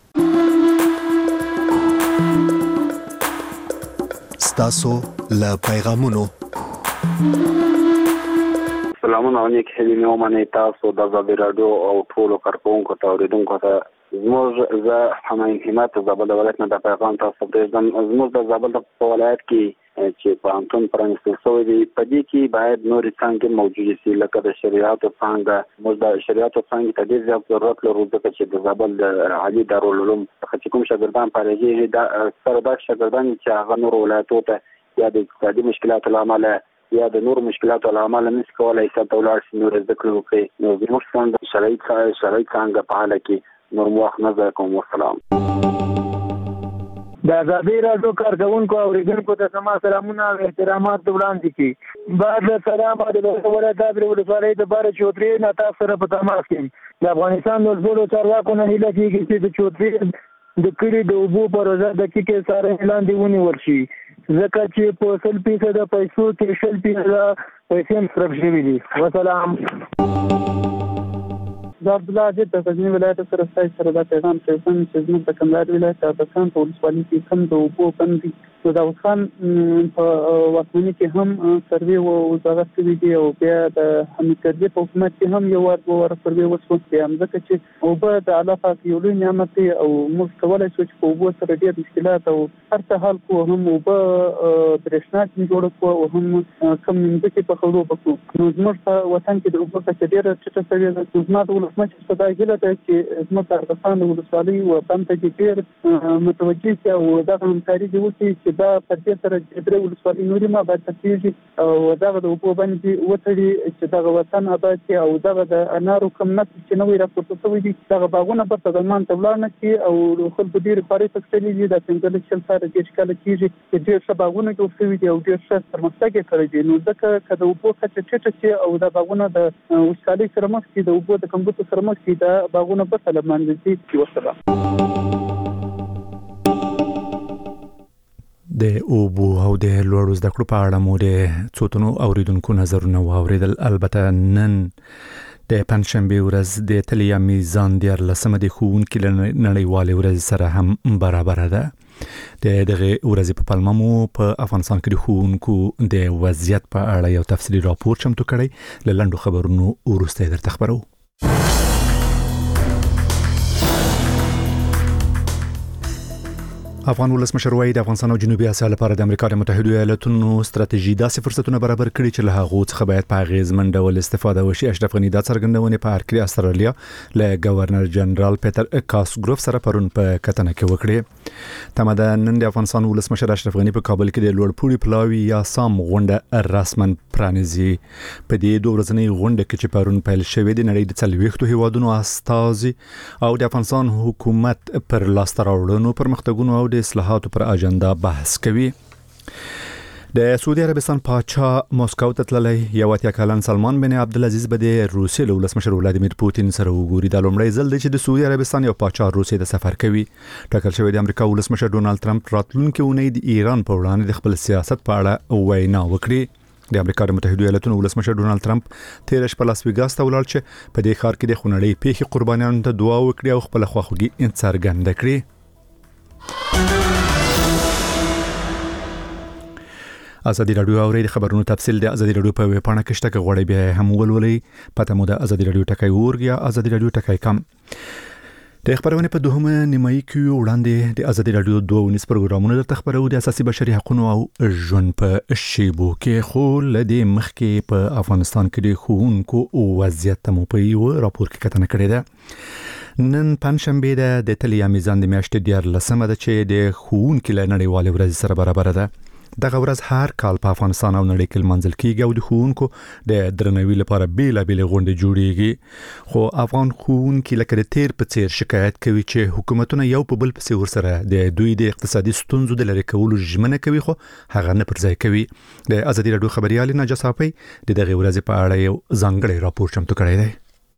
ستاسو له پیغامونو سلامونه او نیک هیلې مې ومنئ تاسو د ازادي راډیو او ټولو کارکوونکو ته اورېدونکو ته. زموږ زه حمایم همت د زابل ولایت نه د پیغام تاسو پرېږدم. زموږ د زابل په ولایت کې چې پوهنتون پرانیستل شوی دی په دې کې باید نورې څانګې موجودې شي لکه د شریعتو څانګه. موږ د شریعتو څانګې ته ډېر زیات ضرورت لرو ځکه چې د زابل د عالي دارالعلوم څخه چې کوم شاګردان فارغېږي دا اکثره داسې شاګردان چې هغه نورو ولایتو ته یا د اقتصادي مشکلاتو له امله یا د نورو مشکلاتو له امله نشي کولی چې هلته ولاړ شي نورې زده کړې وکړي. نو زموږ څانګه شرعي شرعي څانګه په حاله کې نور وخت نه ضایع کوم. والسلام. د ازادي راډیو کارکوونکو او اوریدونکو ته زما سلامونه او احترامات وړاندې کړي. بعد له سلامه د ولایت د ولسوالۍ د باره چوترې نه تاسو سره په تماس کې د افغانستان د ټولو چارواکو نه هیله کېږي چې د چوترې د کړي د اوبو پروژه د کې سره اعلان دی ونیول شي ځکه چې په سل فیصد د پیسو کې شل فیصد پیسې مصرف شوي دي. وسلام. دا عبدالله عجیب د غزني ولایت سره ستاسو سره دا پیغام شریکوم چې زموږ د کندهار ولایت د بسان په ولسوالۍ کې کم د اوبو بند دي. نو د داود خان په واکمنۍ کې هم سروې وزارت شوي دي او بیا د حمید کرزي په حکومت کې هم یو وار دوه واره سروې وشو. بیا ځکه چې اوبه د الله پاک یو لوی نعمت دی او موږ کولی شو چې په اوبو سره ډېر مشکلات او هر څه حل کړو، هم اوبه برېښنا ټینګ جوړه کړو او هم کم مځکې په خړو وکړو. نو زموږ په وطن کې د اوبو کچه ډېره ټیټه شوې ده. زما د ولسمشر په دا هیله ده چې زموږ د ارغستان د ولسوالۍ و بند ته ډېر متوجه شي او دغه همکاري دې وکړي چې دا په دې سره چې درې ولسوالۍ نورې ما باید تکېږي او دغه د اوبو بند وتړي چې دغه وطن آباد شي او دغه د انارو کم نقص چې نوی راپورته شوی دي دغه باغونه به سازمان ته ولاړ نه شي او خلکو ډېرې خوارۍ پکښلي دي. دا پنځلس شل کاله دېرش کاله کېږي چې ډېر ښه باغونه جوړ شوي دي او ډېر ښه پرمختګ یې کړی دی. نو ځکه که د اوبو کچه ټیټه شي او دا باغونه د وچکالۍ سره مخ شي، د اوبو د کمبودو سره مخ شي، دا باغونه به سره لمانځي. وسلام. د اوبو او د لوړو زده کړو په اړه مو د څو تنو اوریدونکو نظرونه واوریدل. البته نن د پنځشنبه ورځ د تلیا میزان دیارلسمه د ښوونکي له نړیوالې ورځې سره هم برابره ده. د دغه ورځې په پلمه مو په افغانستان کې د ښوونکو د وضعیت په اړه یو تفصیلي راپور چمتو کړی. له لنډو خبرونو وروسته یې درته خبرو. افغان ولسمشر وایي د افغانستان او جنوبي اسیا لپاره د امریکا د متحده ایالاتونو ستراتیژي داسې فرصتونه برابر کړي چې له هغو څخه باید په اغیزمن ډول استفاده وشي. اشرف غني دا څرګندونه په ارکري استرالیا له گورنر جنرال پیټر کاسګروف سره پرون په کتنه کې وکړه. تمه ده نن د افغانستان ولسمشر اشرف غني په کابل کې د لوړپوړي پلاوي یا سام غونډه رسمن پرانیزي. په دې دوه ورځنۍ غونډه کې چې پرون پیل شوې د نړۍ د څلوېښتو هیوادونو استازي او د افغانستان حکومت پر لاسته راوړنو پرمختګونو او د اصلاحاتو پر اجنډا بحث کوي. د سعودي عربستان پاچا مسکو ته تللی یو اتیا کلن سلمان بن عبدالعزیز به د روسیې له ولسمشر ولادیمیر پوتین سره وګوري. دا لومړی ځل دی چې د سعودي عربستان یو پاچا روسیې ته سفر کوي. ټاکل شوی د امریکا ولسمشر ډونالد ټرمپ راتلونکي اونۍ د ایران په وړاندې د خپل سیاست په اړه وینا وکړي. د امریکا د متحده ایالاتونو ولسمشر ډونالد ټرمپ تیر شپه لاس ویګاس ته ولاړ چې په دې ښار کې د خونړۍ پیښې قربانیانو ته دعا وکړي او خپل خواخوږي څرګنده کړي. ازادي رادیو اوري د خبرونو تفصیل د ازادي رادیو په ویب پاڼه کې شته غوړې بیا هم ولولي. پته مو د ازادي رادیو ټکای ورګیا ازادي رادیو ټکای کم. د خبرونه په دوهمه نیمایي کې وړاندې د ازادي رادیو دوه ونیس پروګرامونه درته خبرو د اساسي بشري حقوقو او ژوند په شیبو کې. خو لدې مخکې په افغانستان کې د ښوونکو وضعیت مو په یو راپور کې کتنه کړې ده. نن پنځشنبه ده د تلیا میزان د میاشتې دیارلسمه ده چې د ښوونکي له نړیوالې ورځې سره برابره ده. دغه ورځ هر کال په افغانستان او نړۍ کې لمانځل کیږي او د ښوونکو د درناوي لپاره بیلابېل غونډې جوړیږي. خو افغان ښوونکي لکه د تیر په څیر شکایت کوي چې حکومتونه یو په بل پسې ورسره د دوی د اقتصادي ستونزو د لرې کولو ژمنه کوي خو هغه نه پر ځای کوي. د ازادي رادیو خبريال نجا صافي د دغه ورځې په اړه یو ځانګړی راپور چمتو کړی دی.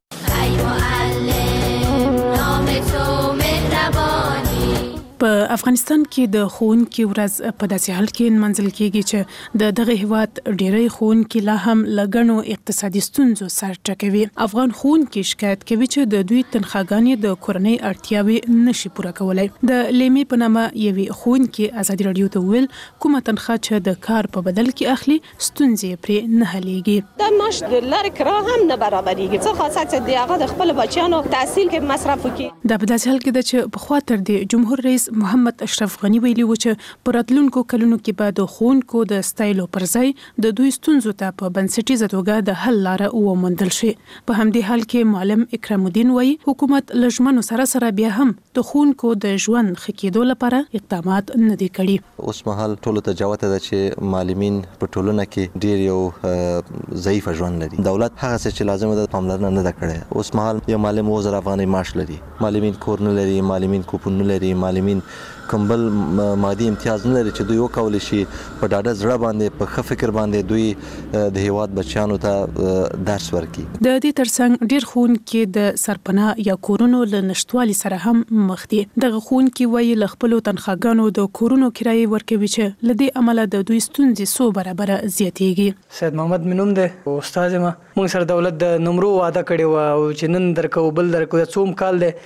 په افغانستان کې د ښوونکي ورځ په داسې حال کې نمانځل کېږي چې د دغه هیواد ډېری ښوونکي لا هم له ګڼو اقتصادي ستونزو سر ټکوي. افغان ښوونکي شکایت کوي چې د دوی تنخواګانې د کورنۍ اړتیاوې نشي پوره کولی. د لیمې په نامه یوې ښوونکي ازادي رادیو ته وویل کومه تنخوا چې د کار په بدل کې اخلي ستونزې پرې نه حلېږي. د معاش د لارې کرا هم نه برابرېږي، څه خاصه چې د هغه د خپل بچیانو تحصیل کې مصرف وکړي. دا په داسې حال کې ده چې پخوا تر د جمهور رئیس محمد اشرف غنی ویلي و چې په راتلونکو کلونو کې به د ښوونکو د ستایلو پر ځای د دوی ستونزو ته په بنسټیزه توګه د حل لاره وموندل شي. په همدې حال کې معلم اکرام الدین وایي حکومت له ژمنو سره سره بیا هم د ښوونکو د ژوند ښه کېدو لپاره اقدامات نه دي کړي. اوس مهال ټولو ته جوته ده چې معلمین په ټولنه کې ډیر یو ضعیف ژوند لري. دولت هغه څه چې لازم ده پاملرنه نه ده کړې. اوس مهال یو معلم وزر افغاني معاش لري، معلمین کور نه لري، معلمین کوپن نه لري، معلمین کومبل مادي امتیاز نه لري چې دوی وکول شي په ډاډه زړه باندې په ښه فکر باندې دوی د هیواد بچیانو ته درس ورکړي. د دې ترڅنګ ډیر ښوونکي د سرپناه یا کورونو له نشټوالي سره هم مخ دي. دغه ښوونکي وایي له خپلو تنخواګانو د کورونو کرایې ورکوي چې له دې امله د دوی ستونزې څو برابره زیاتېږي. سید محمد منوم دی استاد ما موږ سره دولت د نمرو وعده کړې و او چې نن درکو بل درکو څوم کال دی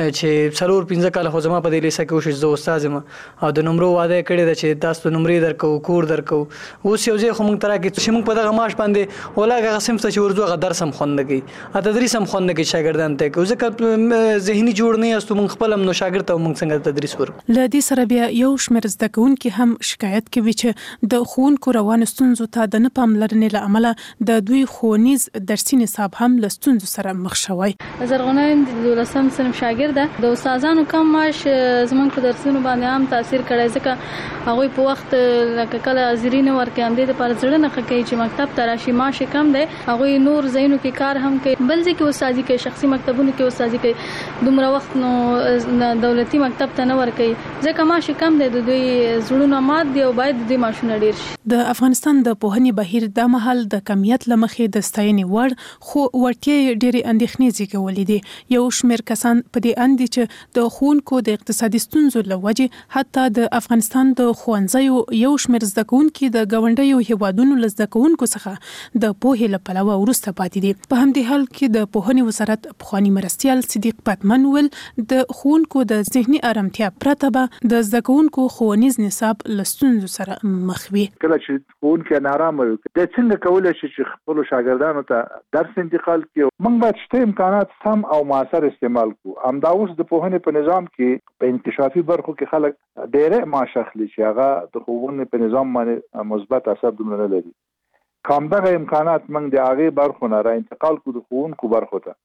چې څلور پنځه کال خو زما په دې لیسه کې وشو زه استاد ما او د نمرو وعده کړې ده چې تاسو نمرې درکو کور درکو اوس یو ځای خو موږ ترا کې چې موږ په دغه معاش باندې ولاګه قسم ته چې ورځو غدر سم خوندګي ا تدریس هم خوندګي شاګردان ته کو ځکه ذهني جوړ نه یاستو موږ خپل نو شاګرد ته موږ څنګه تدریس ورکو. ل دې سره بیا یو شمېر زده کوونکي هم شکایت کوي چې د ښوونکو روان ستونزو ته د نه پاملرنې له امله د دوی ښوونیز درسي نصاب هم له ستونزو سره مخ شوی. زرغونه د دولسم صنف شاګرده د استادانو کم معاش زمونږ په درسونو باندې هم تاثیر کړی ځکه هغوی په وخت لکه کله حاضرین ورکړي هم دې لپاره زړه نه ښه کوي چې مکتب ته راشي معاش کم دی هغوی نور ځایونو کې کار هم کوي بل ځای کې استادي کوي شخصي مکتبونو کې استادي کوي دومره وخت نو دولتي مکتب ته نه ورکوي ځکه معاش کم دی د دوی زړونه مات دي او باید د دوی معاشونه ډیر شي. د افغانستان د پوهنې بهیر د مهال د کمیت له مخې د ستاینې وړ خو وړتیا ډېرې اندېښنې زیږولې دي. یو شمېر کسان په دې اند دي چې د ښوونکو د اقتصادي ستونزو له وجې حتی د افغانستان د ښوونځیو یو شمېر زده کوونکي د ګاونډیو هیوادونو له زده کوونکو څخه د پوهې له پلوه وروسته پاتې دي. په همدې حال کې د پوهنې وزارت پخواني مرستیال صدیق پتمن ویل د ښوونکو د ذهني ارامتیا پرته به د زده کوونکو ښوونیز نصاب له ستونزو سره مخ وي. کله چې ښوونکی نارامه وي د څنګه کولای شي چې خپل شاګردانو ته درس انتقال کړي موږ باید شته امکانات سم او موثر استعمال کړو. همدا اوس د پوهنې په نظام کې په انکشافي برخو کې خلک ډېر معاش اخلي چې هغه د ښوونې په نظام باندې مثبت اثر دومره نه لري. کوم دغه امکانات موږ د هغې برخو نه را انتقال کړو د ښوونکو برخو ته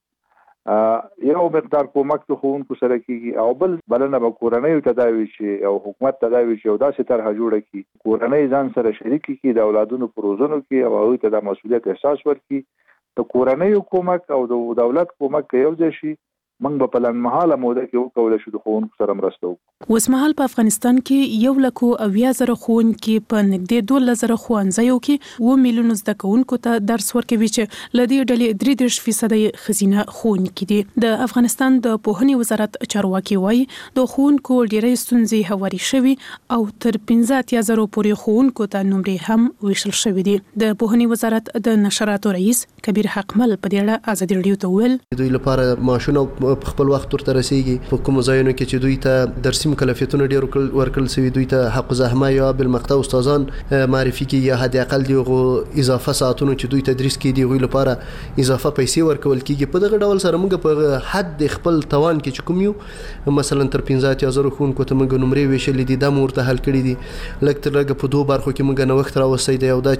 یو مقدار کومک د ښوونکو سره کېږي او بل بلنه به کورنیو ته دا وي چې او حکومت ته دا وي چې یو داسې طرحه جوړه کړي کورنۍ ځان سره شریک کړي د اولادونو په روزنو کې او هغوی ته د مسؤلیت احساس ورکړي. د کورنیو کومک او د دولت کومک که یو ځای شي موږ به په لنډمهاله موده کې وکولی شو د ښوونکو سره مرسته وکړو. اوسمهال په افغانستان کې یو لکو اویا زره ښوونکي په نږدې دولس زره ښوونځیو کې اووه میلیونو زده کوونکو ته درس ورکوي چې له دې ډلې درې دېرش فیصده یې ښځینه ښوونکي دي. د افغانستان د پوهنې وزارت چارواکي وایي د ښوونکو ډېرې ستونزې هواري شوي او تر پنځه اتیا زرو پورې ښوونکو ته نمرې هم ویشل شوي دي. د پوهنې وزارت د نشراتو رئیس کبیر حقمل په دې اړه ازادي راډیو ته وویل دوی لپاره معاشونه په خپل وخت ورته رسیږي په کوم ځایونو کې چې دوی ته درسي مکلفیتونه ډیر ورکړل شوي دوی ته حق زحمه یا بالمقطع استادان معرفي کی یا حد اقل دی اضافه ساعتونو چې دوی تدریس کوي دی غوښ لپاره اضافه پیسې ورکول کیږي. په دغه ډول سره موږ په حد خپل توان کې چې کوم یو مثلا تر پنځه اتیا زره ښوونکو ته موږ نمرې ویشلې دي دا مورته حل کړي دي. لږ تر لږه په دوه برخو کې موږ نوښت راوستی دی او دا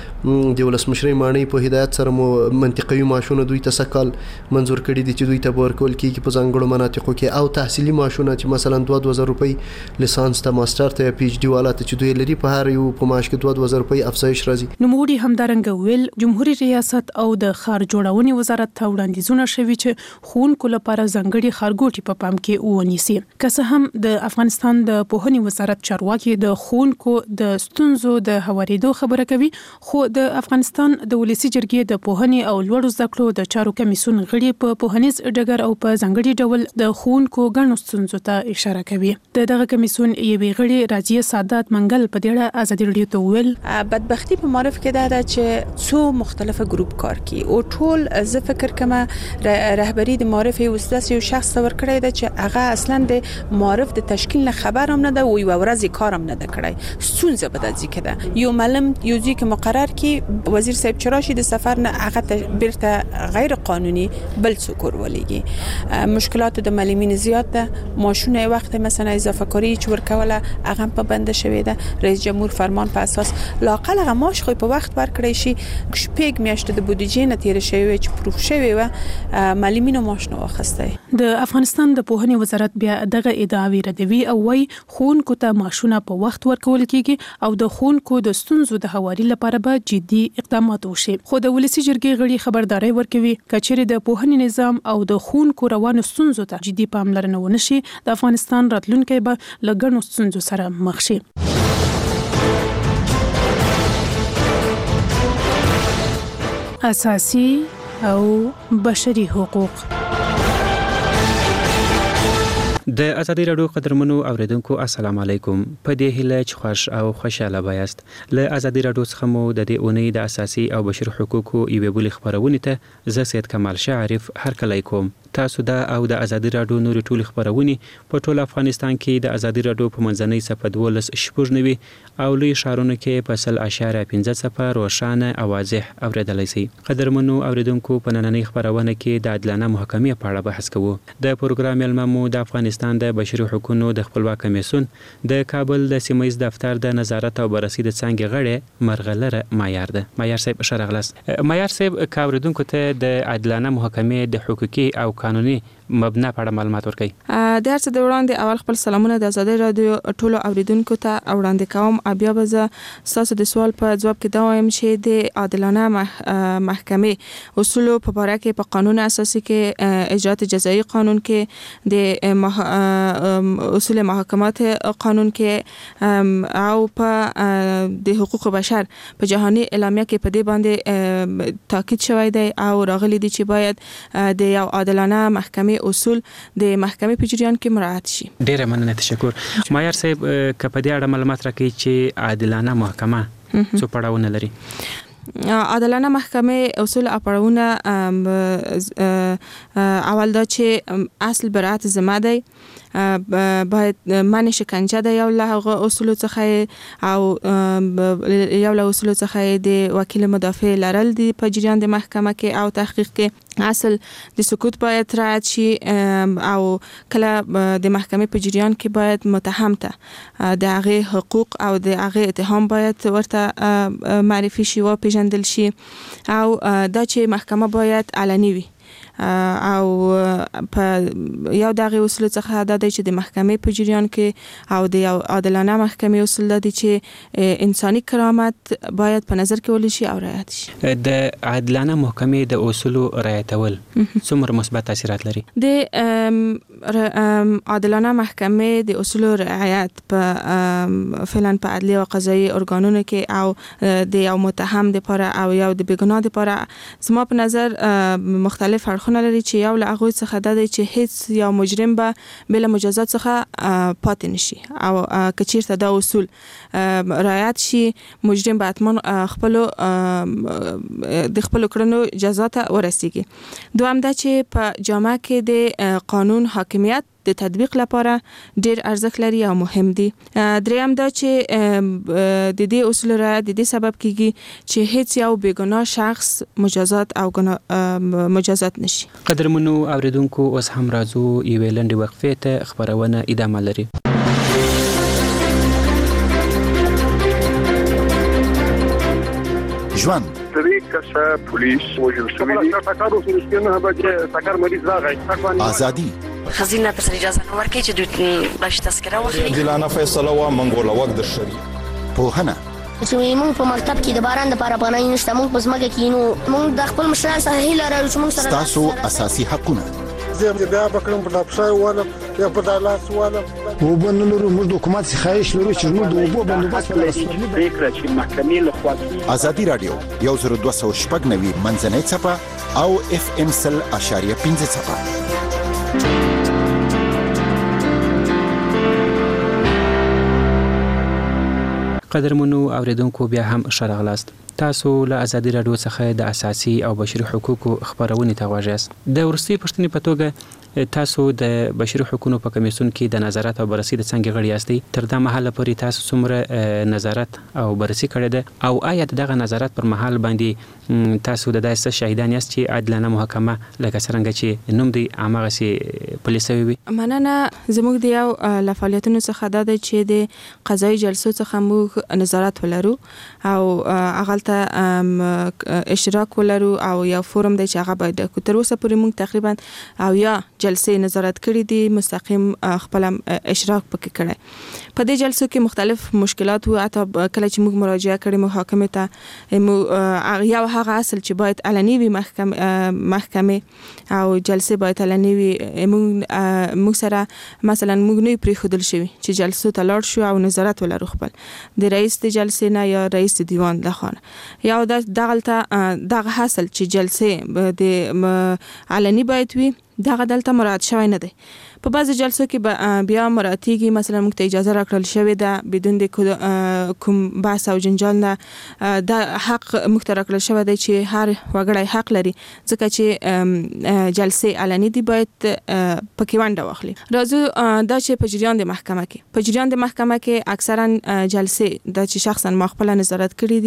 چې د ولسمشرۍ ماڼۍ په هدایت سره مو منطقوي معاشونه دوی ته سکال منظور کړي دي چې دوی ته ورکول کیږي په ځانګړو مناطقو کې او تحصیلي معاشونه چې مثلا دوه دوه زره روپۍ لیسانس ته ماستر ته پی ایچ ډي والا ته چې دوی لري په هر یو په معاش کې دوه دوه زره روپۍ افزایش راځي. نوموړي همدارنګه ویل جمهوریت ریاست او د ښار جوړونې وزارت ته وړاندیزونه شوي چې ښوونکو لپاره ځانګړي ښارګوټي په پام کې ونیسي. که څه هم د افغانستان د پوهنې وزارت چارواکي د ښوونکو د ستونزو د هوارېدو خبره کوي خو د افغانستان د ولسي جرګې د پوهنې او لوړو زده کړو د چارو کمیسیون غړي په پوهنیز ډګر او په ځانګړي ډول د ښوونکو ګڼو ستونزو ته اشاره کوي. د دغه کمیسیون یوې غړي راجیه سادات منګل په دې اړه ازادي راډیو ته وویل بدبختی په معرف کې ده چې څو مختلفه ګروپ کار کوي او ټول زه فکر کوم رهبری د معرف یو ستاسو شخص تور کړی ده چې هغه اصلا د معرف د تشکیل نه خبر هم نه ده او یو ورځ کار هم نه ده کړی. ستونزه به د ځکه ده یو معلم یو ځکه مقرر کی وزیر صاحب چراشي د سفر نه هغه بیرته غیر قانوني بل څوک ورولېږي. مشکلات د معلمین زیات ده ماشونه وخت مثلا اضافه کاری چې ورکوله هغه په بند شوی ده. رئیس جمهور فرمان په اساس لاقل هغه ماش خو په وخت ورکړی شي شپږ میاشتې د بودیجې نه تیر شوی چې پروف شوی و معلمینو ماش نه واخسته. د افغانستان د پوهنې وزارت بیا دغه ادعاوی ردوي او وايي ښوونکو ته ماشونه په وخت ورکول کیږي او د ښوونکو د ستونزو د هواري لپاره به جدي اقدامات وشي. خو د ولسي جرګې غړي خبرداري ورکوي کچېره د پوهنې نظام او د ښوونکو خلکو روانو ستونزو ته جدي پاملرنه ونشي د افغانستان راتلونکی به له ګڼو ستونزو سره مخ شي. اساسي او بشري حقوق. د ازادي راډیو قدرمنو اوریدونکو السلام علیکم. په دې هیله چې خوش او خوشاله بایاست. له ازادي راډیو څخه مو د دې اونۍ د اساسي او بشري حقوقو یوې بلې خبرونه ته زه سید کمال شاعرف هرکلی کوم. تاسو دا او د ازادي راډیو نوري ټولې خبرونه په ټول افغانستان کې د ازادي راډیو په منځنۍ صفحه دولس شپږ نوي او لوی شهرونو کې په سل اشاره پنځه صفر روښانه او واضح اوریدلای شئ. قدرمنو اوریدونکو په نننۍ خبرونه کې د عادلانه محکمې په اړه بحث کوو. د پروګرام علممو د افغانستان د بشري حقوقو د خپلواک کمیسیون د کابل د سیمایي دفتر د نظارت او بررسي د څنګه غړي مرغلره معیار ده. معیار صاحب شرغلاس. معیار صاحب کاوریدونکو ته د عادلانه محکمې د حقوقي او قانوني مبنا په اړه معلومات ورکړئ. د هر څه د وړاندې اول خپل سلامونه د ازادي رادیو ټولو اوریدونکو ته وړاندې کوم. بیا به زه تاسو د سوال په جواب کې دا وایم چې د عادلانه محکمې اصول په اړه کې په قانون اساسي کې اجرات جزایی قانون کې د اصول محاکمات قانون کې او په د حقوق بشر په جهاني اعلامیه کې په دې باندې تاکید شوی دی او راغلي دي چې باید د یو عادلانه محکمې اصول د محکمې په جریان کې مراعات شي. ډیره مننه تشکر. معیار صاحب که په دې اړه معلومات راکړئ چې عادلانه محکمه څه پړاوونه لري. عادلانه محکمې اصول او پړاوونه اول دا چې اصل برات ذمه دی، باید منع شکنجه د یو له اصول څخه او یو له اصول څخه د وکیل مدافع لرل دی په جریان د محکمه کې او تحقیق کې اصل د سکوت باید رعایت شي او کله د محکمې په جریان کې باید متهم ته د هغه حقوق او د هغه اتهام باید ورته معرفي شي او پیژندل شي او دا چې محکمه باید علني وي او په یو دغه اصول څخه دا دی چې د محکمې په جریان کې او د یو عادلانه محکمې اصول دا دي چې انساني کرامت باید په نظر کې ولې شي او رعایت شي. د عادلانه محکمې د اصول رعایتول څومره مثبت تاثیرات لري؟ د عادلانه محکمې د اصول رعایت په فعلا په عدلي او قضایي ارګانونو کې او د یو متهم لپاره او یو د بیګناه لپاره زما په نظر مختلف اړخونه لري چې یو له هغه څخه دا دی چې هیڅ یو مجرم به بل مجازات څخه پاتې نشي او کچیرته دا اصول رعایت شي مجرم به اتمن خپل د خپل کړنو جزا ته ورسیږي. دوام دا چې په جامعه کې د قانون حاکمیت د تطبیق لپاره ډیر ارزښت لري او مهم دي. دریم دا چې د دې اصول رعایت د دې سبب کیږي چې هیڅ یو بیګناه شخص مجازات او مجازات نشي. قدرمنو اوریدونکو اوس هم راځو یوې لنډې وقفې ته خبرونه ادامه لري. ژوند طریق کسا پولیس وجل شوی دی تاکارو سرسکینه به تاکار مریض راغی ازادي خزینه تر اجازه نور کې چې دوی باش تذکره واخلي دلانه فیصله وا منګوله وخت د شری پوهنه چې موږ په مکتب کې د باران د لپاره پناه نشته موږ په ځمکه کې نو موږ د خپل مشران سره هیله لرو چې موږ سره تاسو اساسي حقونه زه بیا بکرم په لپسای ولا یا په دالاس ولا وبنلو موږ د حکومت خواهش لرو چې موږ د وبو بندوبست لرو فکر چې محکمې له خوا ازادي رادیو یو زر دوه سوه شپږ نوي منځنۍ صفه او اف ام سل اشاریه پنځه صفه. قدرمنو اوریدونکو بیا هم شرغلاست. تاسو له ازادي رادیو څخه د اساسي او بشري حقوقو خبرونه ته غواړئ. د ورسي پښتني په توګه تاسو د بشري حقوقو په کمیسیون کې د نظارت او بررسي د څنګه غړي یاستئ. تر دا مهاله پورې تاسو څومره نظارت او بررسي کړی ده او آیا دغه نظارت پر مهال باندې تاسو د داسې شاهدان یاست چې عادلانه محکمه لکه څنګه چې نوم دی عامه سي پولیسوي وي؟ مننه. زموږ د یو له فعالیتونو څخه دا دی چې د قضایي جلسو څخه موږ نظارت ولرو او هغه ته اشتراک ولرو او یو فورم دی چې هغه باید تر اوسه پورې موږ تقریبا او یا جلسې نظارت کړي دي مستقیم خپل اشراک پکې کړي په دې جلسو کې مختلف مشکلات او حتی کله چې موږ مراجعه کړې محاکمه ته یو هغه اصل چې باید علني وي محکمه محکمه او جلسه باید علني وي موږ موږ سره مثلا موږ نه پرې خودل شوی چې جلسو ته لاړ شو او نظارت ولرو خپل د رئیس د جلسې نه یا رئیس دیوان لخوا یا د دغلطه دغه حاصل چې جلسه د علني باید وي دغه دلته مراعات شوی نه دی په بعض جلسو کې بیا مراتیږي مثلا موږ ته اجازه راکړل شوې ده بدون د کوم بحث او جنجال نه د حق موږ ته راکړل شوی دی چې هر وګړی حق لري ځکه چې جلسې علني دي باید پکې ونډه واخلي راځو دا چې په جریان د محکمه کې په جریان د محکمه کې اکثرا جلسې د چې شخصا ما خپل نظارت کړی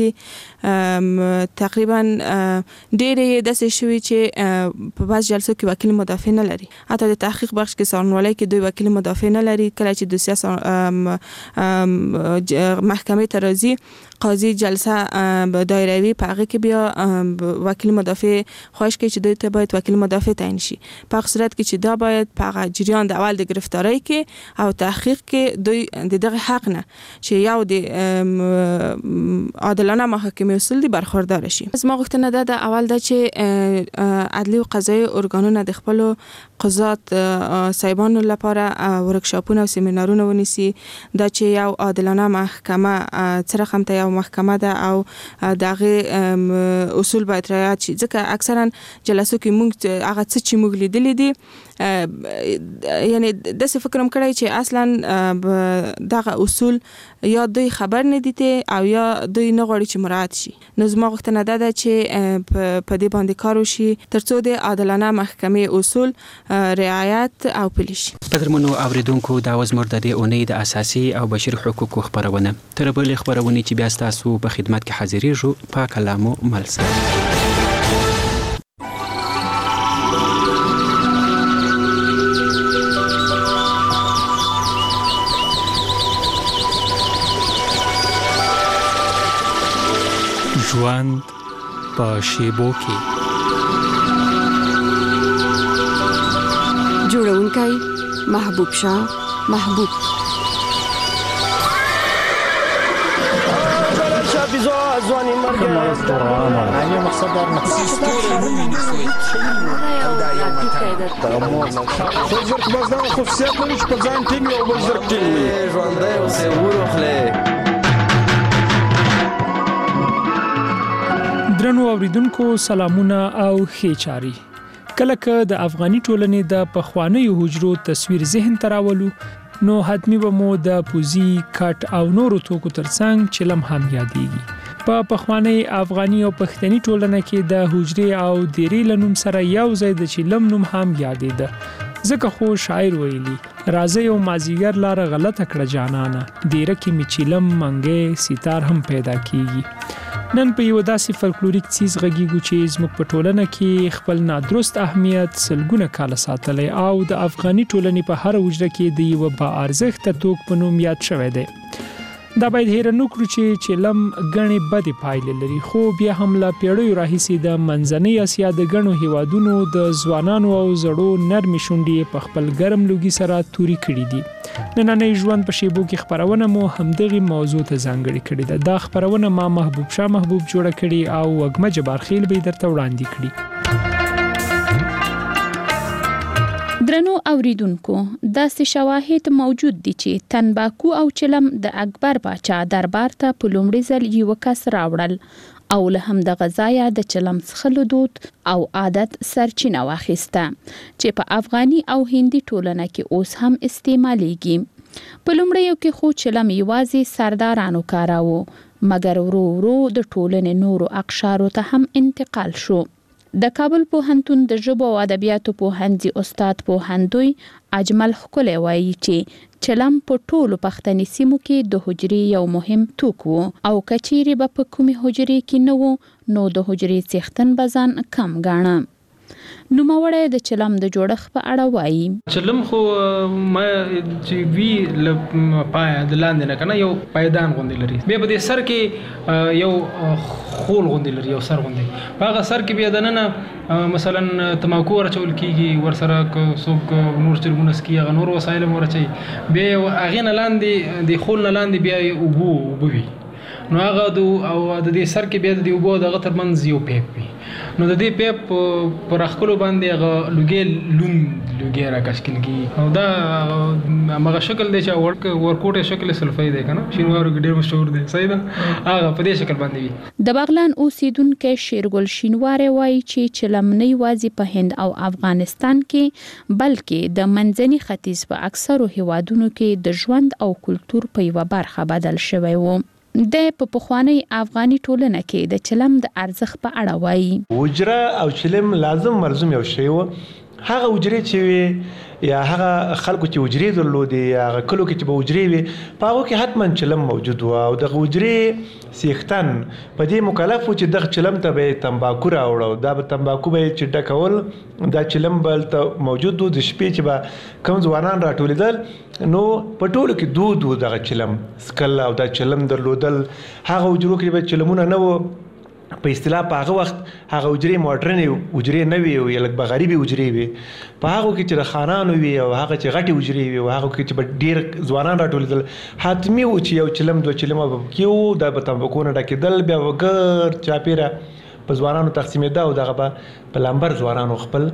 دي تقریبا ډېرې داسې شوي چې په بعض جلسو کې وکیل مدافع نه لري حتی د تحقیق بخش کې څارنوالۍ کې دوی وکیل مدافع نه لري کله چې دوسیه محکمې ته راځي قاضي جلسه دایروي په هغه کې بیا وکیل مدافع خواهش کوي چې دوی ته باید وکیل مدافع تعیین شي په هغه صورت کې چې دا باید په جریان د اول د گرفتاری کې او تحقیق کې دوی د دغه حق نه چې یو د عادلانه محاکمې اصول دي برخوردار شي زما غوښتنه ده د اول د چې عدلي او قضایي ارګانونه د خپل قضات صاحبانو لپاره ورکشاپونه او سیمینارونه ونیسي دا چې یو عادلانه محکمه سره هم ته یو محکمه ده او دغه اصول باید رعایت شي ځکه اکثرا جلسو کې موږ هغه څه چې موږ لیدلې دي یعنی د څه فکرم کړی چې اصلا دغه اصول یا دوی خبر نه دي او یا دوی نه غواړي چې مراعات شي نو زما غوښتنه ده چې په دې باندې کار وشي ترڅو د عادلانه محکمې اصول رعایت او پلي شي قدرمنو اوریدونکو دا وزمر د دې اونۍ د اساسي او بشري حقوقو خبرونه تر بل خبرونه چې بیا تاسو په خدمت کې حاضرېږو په کلامو ملسه ژوند په شیبو کې جوړونکی محبوب شاه محبوب ځواني مرګ نه مقصد در خو باز دا خصوصیت لري چې په ځان ټینګ او بل زر ټینګ ژوندۍ اوسې ورخلې درنو اوریدونکو سلامونه او ښې چاري کله که د افغاني ټولنې د پخوانیو حجرو تصویر ذهن ته راولو نو حتمی به مو د پوزي کټ او نورو توکو ترڅنګ چلم هم یادېږي په پخوانی افغاني او پښتني ټولنه کې د حجرې او دیرې لنوم سره یو ځای د چلم نوم هم یادېده ځکه خو شاعر ویلي راځي او مازیګر لار غلطه کړه جانانه دیره کې می چلم منګې ستار هم پیدا کیږي نن په یو داسې فلکلوریک چیز غږیږو چې زموږ په ټولنه کې خپل نادرست اهمیت سلګونه کال ساتلی او د افغاني ټولنې په هر وجره کې د یو با ارزښت توک په نوم یاد شوی دی دا باید هیر نه کړو چې چلم غني بدی پایلې لري خو بیا هم لا پیړیو راهیسي د منځنۍ اسیا د غنو هیوادونو د ځوانانو او زړو نرمي شونډې په خپل ګرم لوګي سره توري کړي دي نننۍ ژوند په شیبو کې خبرونه مو همدغه موضوع ته ځانګړي کړي ده دا خبرونه ما محبوب شاه محبوب جوړه کړي او وګمه جبارخیل به درته وړاندې کړي درنو اوریدونکو داسې شواهد موجود دي چې تنباکو او چلم د اکبر باچا دربار ته په لومړي ځل یو کس راوړل او له هم د غذایا د چلم څخه دود او عادت سرچینه واخیسته چې په افغاني او هندي ټولنه کې اوس هم استعمالېږي په لومړیو کې خو چلم یوازې سردارانو کاراوه مګر ورو ورو د ټولنې نورو اقشارو ته هم انتقال شو د کابل پوهنتون د ژبو او ادبیاتو پوهنځي استاد پوهندوی اجمل خکله وایي چې چلم په ټولو پښتني سیمو کې د حجرې یو مهم توک وو او کچيري به په کومي حجرې کې نه وو نو د حجرې څښتن بزن کم غاڼه نوموړی د چلم د جوړښت په اړه وایي. چلم خو ما چې وی ل پای د لاندې نه کنه یو پایدان غوندي لري، بیا په دې سر کې یو خول غوندي لري، یو سر غوندي. په هغه سر کې بیا د نن مثلا تماکو ورچول کیږي، ور سره څوک نور چرګونه سکي، هغه نور وسایل ورچي، بیا هغه نه لاندې د خول نه لاندې بیا اوبو وبوي، نو هغه د او د دې سر کې بیا د اوبو دغه ترمنځ یو پیپ وي، نو د دې پیپ پر خپل باندې هغه لوګي لون لوګي راکشکل کی، او دا هغه شکل دی چې ورک ورکوټه شکل سلفي دی کنه، شینوارو ډېر مشهور دی، صحیح ده، هغه په دې شکل باندې وي. د بغلان اوسیدونکو شیرګل شینواری وایي چې چلم نه یوازې په هند او افغانستان کې بلکې د منځني ختیځ په اکثرو هیوادونو کې د ژوند او کلتور په یوه برخه بدل شوی و. د په پخوانی افغاني ټولنه کې د چلم د ارزښت په اړه وایي. وجره او چلم لازم مرزم یو شی و، هغه وجره چې یا هغه خلکو چې وجرې درلودي یا هغه کلو کې چې به وجرې وي په هغه کې حتما چلم موجود و، او دغه وجرې سیختن په دې مکلف و چې دغه چلم ته به تمباکو راوړو، دا به تمباکو به چې ډکول، دا چلم به ته موجود و. د شپې چې به کوم ځوانان راټولېدل نو په ټولو کې دود و دغه چلم سکل او دا چلم درلودل. هغه وجرو کې به چلمونه نه و په اصطلاح، په هغه وخت هغه وجرې موډرنې وجرې نه وي او یا لږ غریبي وجرې وي، په هغه کې چې د خانانو وي او هغه چې غټي وجرې وي او هغه کې چې به ډېر ځوانان راټولېدل، حتمي و چې یو چلم دوه چلمه به کېو، دا به تمباکو نه ډکېدل، بیا به ګر چاپېره په ځوانانو تقسیمېده او دغه به په لمبر ځوانانو خپل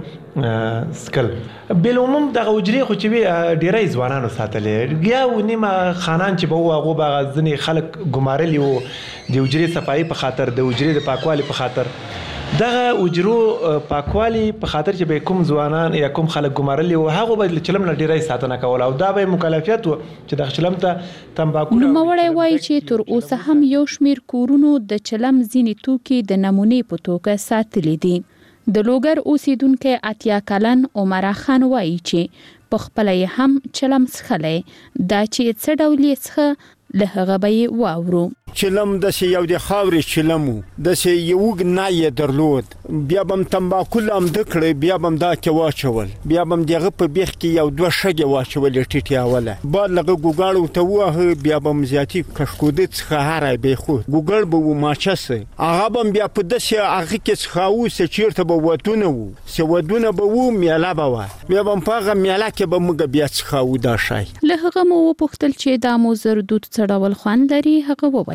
سکل. بالعموم دغه وجرې خو چې وي ډېری ځوانانو ساتلې، یا و نیمه خانان چې به وو هغو به هغه ځینې خلک ګمارلي وو د وجرې صفایي په خاطر، د وجرې د پاکوالي په خاطر. دغه وجرو پاکوالي په خاطر چې به کوم ځوانان یا کوم خلک ګمارلي وو هغه به له چلم نه ډېری ساتنه کوله، او دا به مکلفیت و چې دغه چلم ته تمباکو. نوموړی وایي چې تر اوسه هم یو شمېر کورونو د چلم ځینې توکي د نمونې په توګه ساتلي دي. د لوګر اوسیدونکی اتیا کلن عمره خان وایي چې په خپله یې هم چلم څښلی، دا چې څه ډول یې څښه له هغه به یې واورو. چلم داسې یو د خاورې چلم و، داسې یو اوږد نای یې درلود، بیا به م تمباکو لامده کړی، بیا به م دا کې واچول، بیا به م د هغه په بیخ کې یو دوه شګې واچولې ټیټې اوله، بعد له هغه ګوګاړ ورته ووهه، بیا به م زیاتي کشکوده څخه هری بیخود ګوګړ به و ماچسه، هغه به م بیا په داسې هغه کې څښاوو چې چېرته به ودونه وو، چې ودونه به وو میله به وه، بیا به م په هغه میله کې به موږ بیا څښاوو دا شی. له هغه مو وپوښتل چې دا موزر دود څه ډول خوند لري، هغه وویل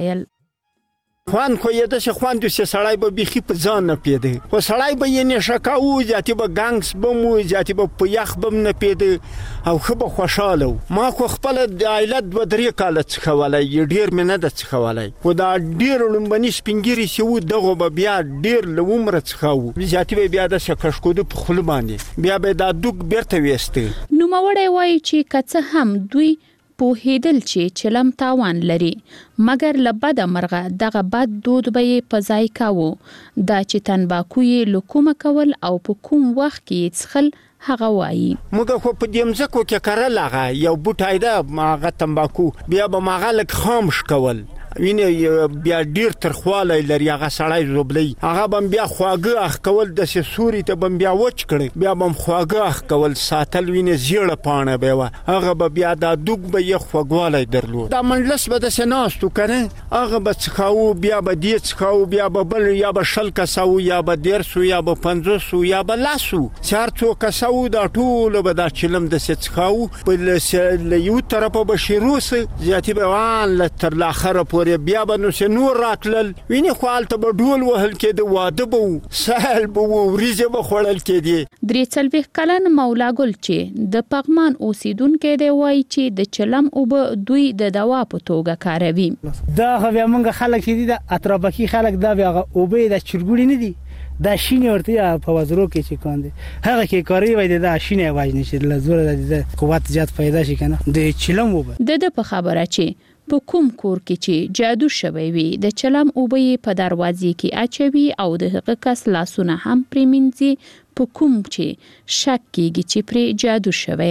خوند خو یې داسې خوند و چې سړی به بیخي په ځان نه پیده، خو سړی به یې نشه کاوه، زیاتې به ګنګس به م و، زیاتې به په یخ به م نه پیده او ښه به خوشحاله و. ما خو خپله د عایله دوه درې کاله څښولی، ډېر مې نه ده څښولی، خو دا ډېر لومبني سپین ږیري چې وو دغو به بیا ډېر له عمره څښاوو، زیاتې به بیا داسې کشکوده په خوله باندې، بیا به دا دوک بیرته ویسته. نوموړی وایي چې که څه هم دوی پوهېدل چې چلم تاوان لري، مګر له بده مرغه دغه بد دود به یې په ځای کاوه، دا چې تنباکو یې له کومه کول او په کوم وخت کې یې څښل هغه وایي. موږ خو په دې مځکو کې کرل هغه یو بوټی ده هغه تمباکو، بیا به م هغه لږ خامش کول، وینې بیا ډېر ترخوالی لري، هغه سړی زوبلی، هغه به م بیا خواږه اخ کول، داسې سوري ته به م بیا وچ کړی، بیا به م خواږه اخ کول ساتل، وینې زیړه پاڼه به وه، هغه به بیا دا دوک به یې خوږوالی درلود. دا منډلس به داسې ناست و که نه، هغه به څښاوو، بیا به دې څښاوو، بیا به بل یا به شل کسه وو، یا به دېرس وو، یا به پنځوس وو، یا به لس وو، چې هر څو کسه وو دا ټوله به دا چلم داسې څښاوو، په له یو طرفه به شروع سه، زیاتې به وان تر لاخره پورې، بیا به نو چې نور راتلل، وینې خو هلته به ډول وهل کېده، واده به و، سهل به و، وریځې به خوړل کېدې. درې څلوېښت کلن مولا ګل چې د پغمان اوسیدونکی دی وایي چې د چلم اوبه دوی د دوا په توګه کاروي. دا خو بیا موږ خلک چې دي د اطرافکي خلک دا بیا اوبه د چرګوړي نه دي، دا شینې ورته په وزرو کې چې کوم دي هغه کې کاری وای دا شینې واجنې چې له زوره د قوت زیات پیدا شي کنه د چلم وبه. د د په خبره چې په کوم کور کې چې جادو شوی وي د چلم اوبه په دروازې کې اچوي او د هغه کس لاسونه هم پریمنځي په کوم چې شک کېږي چې پرې جادو شوی.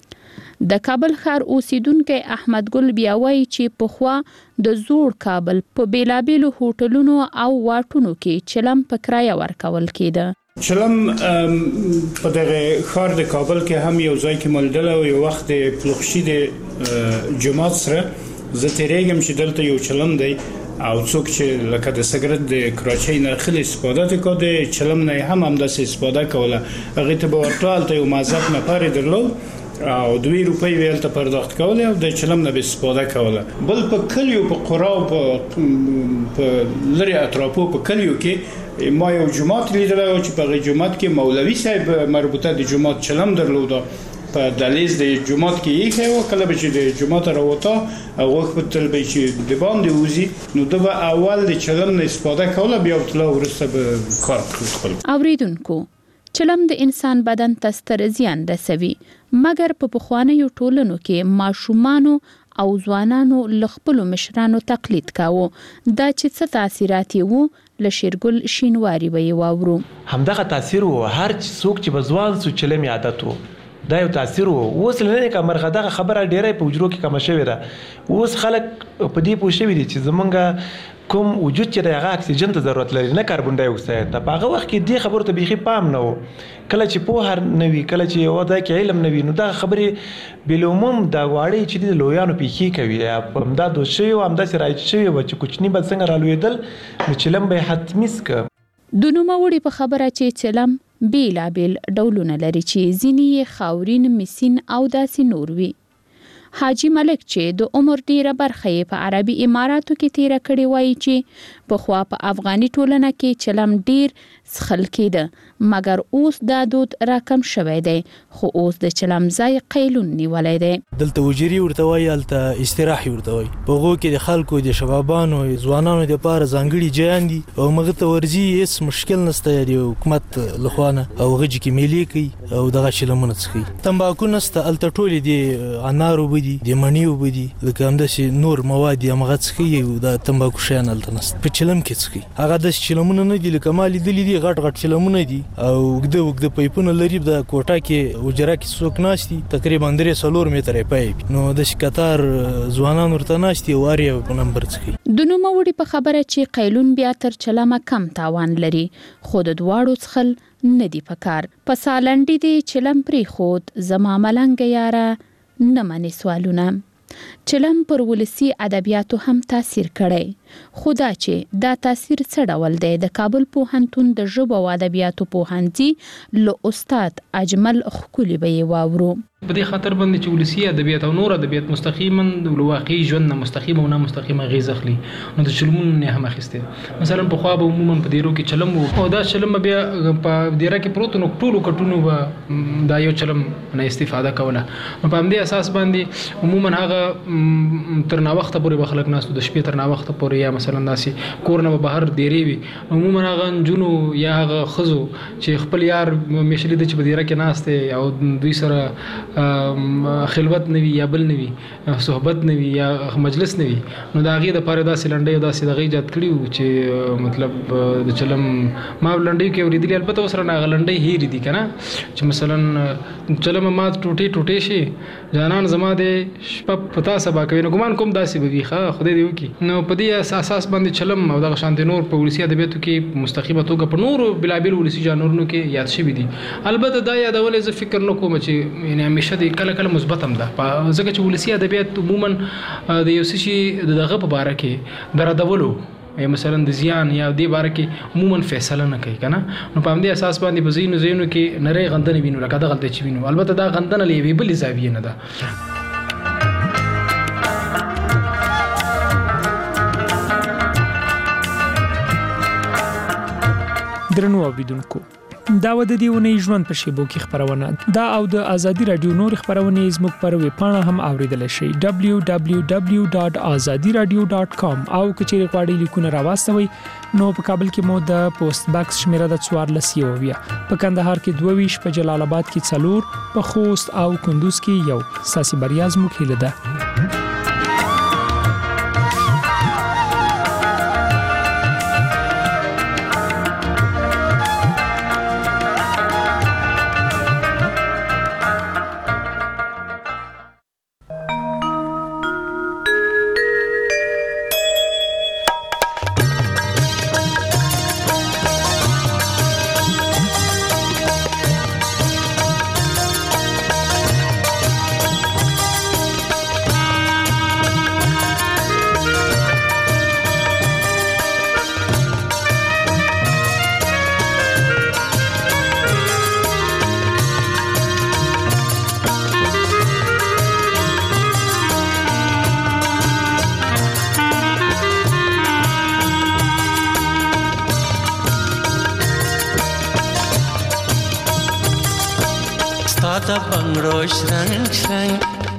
د کابل ښار اوسیدونکی احمد ګل بیا وایي چې پخوا د زوړ کابل په بیلابیلو هوټلونو او واټونو کې چلم په کرایه ورکول کېده. چلم په دغه ښار د کابل کې هم یو ځای کې ملدل او یو وخت د پلوخشي د جماعت سره زه تیرېږم چې دلته یو چلم دی او څوک چې لکه د سګرټ د کراچۍ نه خل استفاده کوي د چلم نه هم هم د استفاده کوله هغه ته به ورته ته یو مازک نه پاره درلو او دوی روپۍ ویل ته پرداخت کوله او د چلم نه به استفاده کوله بل په کلیو په قرا او په لری اطرافو په کلیو کې ما یو جماعت لیدل او چې په جماعت کې مولوي صاحب مربوطه د جماعت چلم درلوده په دلیز د جماعت کې یې خو کله به چې د جماعت راوته او وخت تل به چې د باندې وزي نو د اول د چلم نه استفاده کوله بیا تل ورسته به کار کوي. اوریدونکو چلم د انسان بدن ته ستر زیان رسوي مګر په پخوانیو ټولنو کې ماشومانو او ځوانانو لخپلو مشرانو تقلید کاوه دا چې څه تاثیرات وو لشیرګل شینواری وی واورو همدغه تاثیر وو هر څوک چې بزوال سو چلم عادت وو دا یو تاثیر وو اوس لنه کا مرغه خبره ډیره په وجرو کې کم شوې ده اوس خلک په دې پوه شوي دي چې زمونږ کوم وجود چې دغه اکسیجن ته ضرورت لري نه کاربن ډای اکساید ته په هغه وخت کې دې خبرو ته بيخي پام نه وو کله چې په هر نوي کله چې یو د علم نوي نو دا خبرې بلومم دا واړی چې د لویانو پیخي کوي په امداد شوی او امداد سره شوی و چې کوچنی بل څنګه رالویدل نو چلم به حتمی سک د نوموړي په خبره چې چلم بیلا بیل ډولونه لري چې ځینی خاورین مسین او داسې نور وي حاجی ملک چې د عمر ډیره برخه په عربي اماراتو کې تیر کړی وایي چې په خوا په افغاني ټولنه کې چلم ډیر سخل کېده مګر اوس دا دود راکم شوی دی خو اوس د چلم ځای قیلون نیولای دی دلته وجری ورته وایي الته استراحي ورته وایي په غو کې د خلکو د شبابانو ځوانانو د پاره ځانګړي جیان دي او مغه ته ورزي هیڅ مشکل نشته دی حکومت لخوانه او غږی کې ملي کوي او دغه چلمونه څخي تمباکو نشته الته ټولې دي انارو بدی د منیو بدی لکه هم د نور مواد یمغه څخي د تمباکو شیان الته نشته په چلم کې څخي هغه د چلمونه نه دي لکه مالي دلی دي غټ غټ چلمونه دي او وګده وګده پایپونه لري د کوټه کې وجره کې څوک ناشتي تقریبا درې سلور متره پایپ نو د شکتار ځوانان ورته ناشتي واري په نمبر څخي د نوموړي په خبره چې قیلون بیا تر چلمه کم تاوان لري خود دواړو څخل ندی پکار په سالنډي دي چلم پری خود زما ملنګ یاره نه منی سوالونه چلم پر ولسی ادبیاتو هم تاثیر کړي خدا چې دا تاثیر څه ډول دی د کابل پوهنتون د ژبو او ادبیاتو پوهنځي له استاد اجمل خکولی به واورو په دې خاطر باندې چې ولسی ادبیات او نور ادبیات مستقیما د واقعي ژوند نه مستقیما او نه مستقیما غیز اخلي نو د چلمون نه هم اخیسته مثلا په خو به عموما په دیرو کې چلم او دا چلم بیا په دیره کې پروت نو ټولو کټونو به دا یو چلم نه استفاده کوله نو په دې اساس باندې عموما هغه تر نا وخت پورې بخلک ناس د شپې تر نا وخت پورې یا مثلا داسي کور نه بهر دیری وي عموما هغه جنو یا هغه خزو چې خپل یار مشلي د چې په دیره کې ناشته او دوی سره خلوت نوي یا بل نوي صحبت نوي یا مجلس نوي نو دا غي د پاره داسې لنډي او داسې دغه ایجاد کړیو چې مطلب د چلم ما لنډي کې ورېدلی البته وسره نه غلنډي هېری دي کنه چې مثلا چلم ما ټوټي ټوټي شي جانان زما د شپ پتا سبا کوي نو ګمان کوم داسې به ویخه خدای دې وکي نو په دې اساس باندې چلم او دغه شانت نور په ولسی ادبیاتو کې مستقیمه توګه په نور بلابل ولسی جانورونو کې یاد شوی دي البته دا یادول زه فکر نه کوم چې یعنی همیشه د کله کله مثبت هم ده ځکه چې ولسی ادبیات عموما د یو څه شي دغه په باره کې درادولو مثلا د زیان یا د باره کې عموما فیصله نه کوي کنه نو په همدې اساس باندې په زینو زینو کې نری غندنه وینو لکه دا غلطه چي وینو البته دا غندنه لوي بل زاویه نه ده درنو اوریدونکو دا و د دیونې ژوند په شیبو کې خبرونه دا او د ازادي رادیو نور خبرونه زموږ پر وی پاڼه هم اوریدل شي دبلیو دبلیو دبلیو ډاټ ازادي رادیو ډاټ کام او کچېری غواړئ لیکونه راوستوي نو په کابل کې مو د پوسټ باکس شمیره د څوارلس یوویا په کندهار کې دوه ویش په جلال آباد کې څلور په خوست او کندوز کې یو ساسي بریا زموږ هیله ده بنگړو شرنګ شرنګ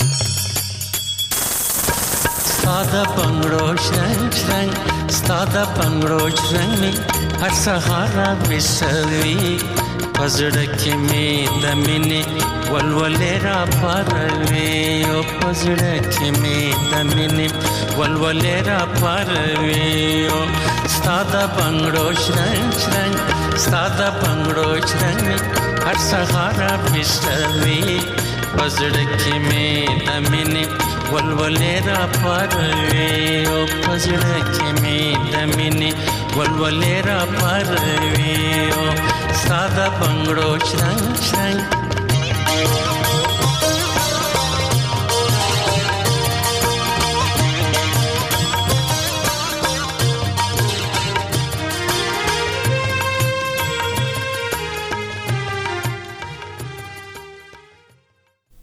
ساده بنگړو شرنګ شرنګ ساده بنگړو شرنګ هر سهار وسوي پزړه کې مې د مینې ولولې را پروي او پزړه کې مې د مینې ولولې را پروي او ساده بنگړو شرنګ شرنګ ساده بنگړو شرنګ هر سهار وسوي پزړه کې مې د مینې ولولې را پروي او پزړه کې مې د مینې ولولې را پروي او ساده بنگړو شرنګ شرنګ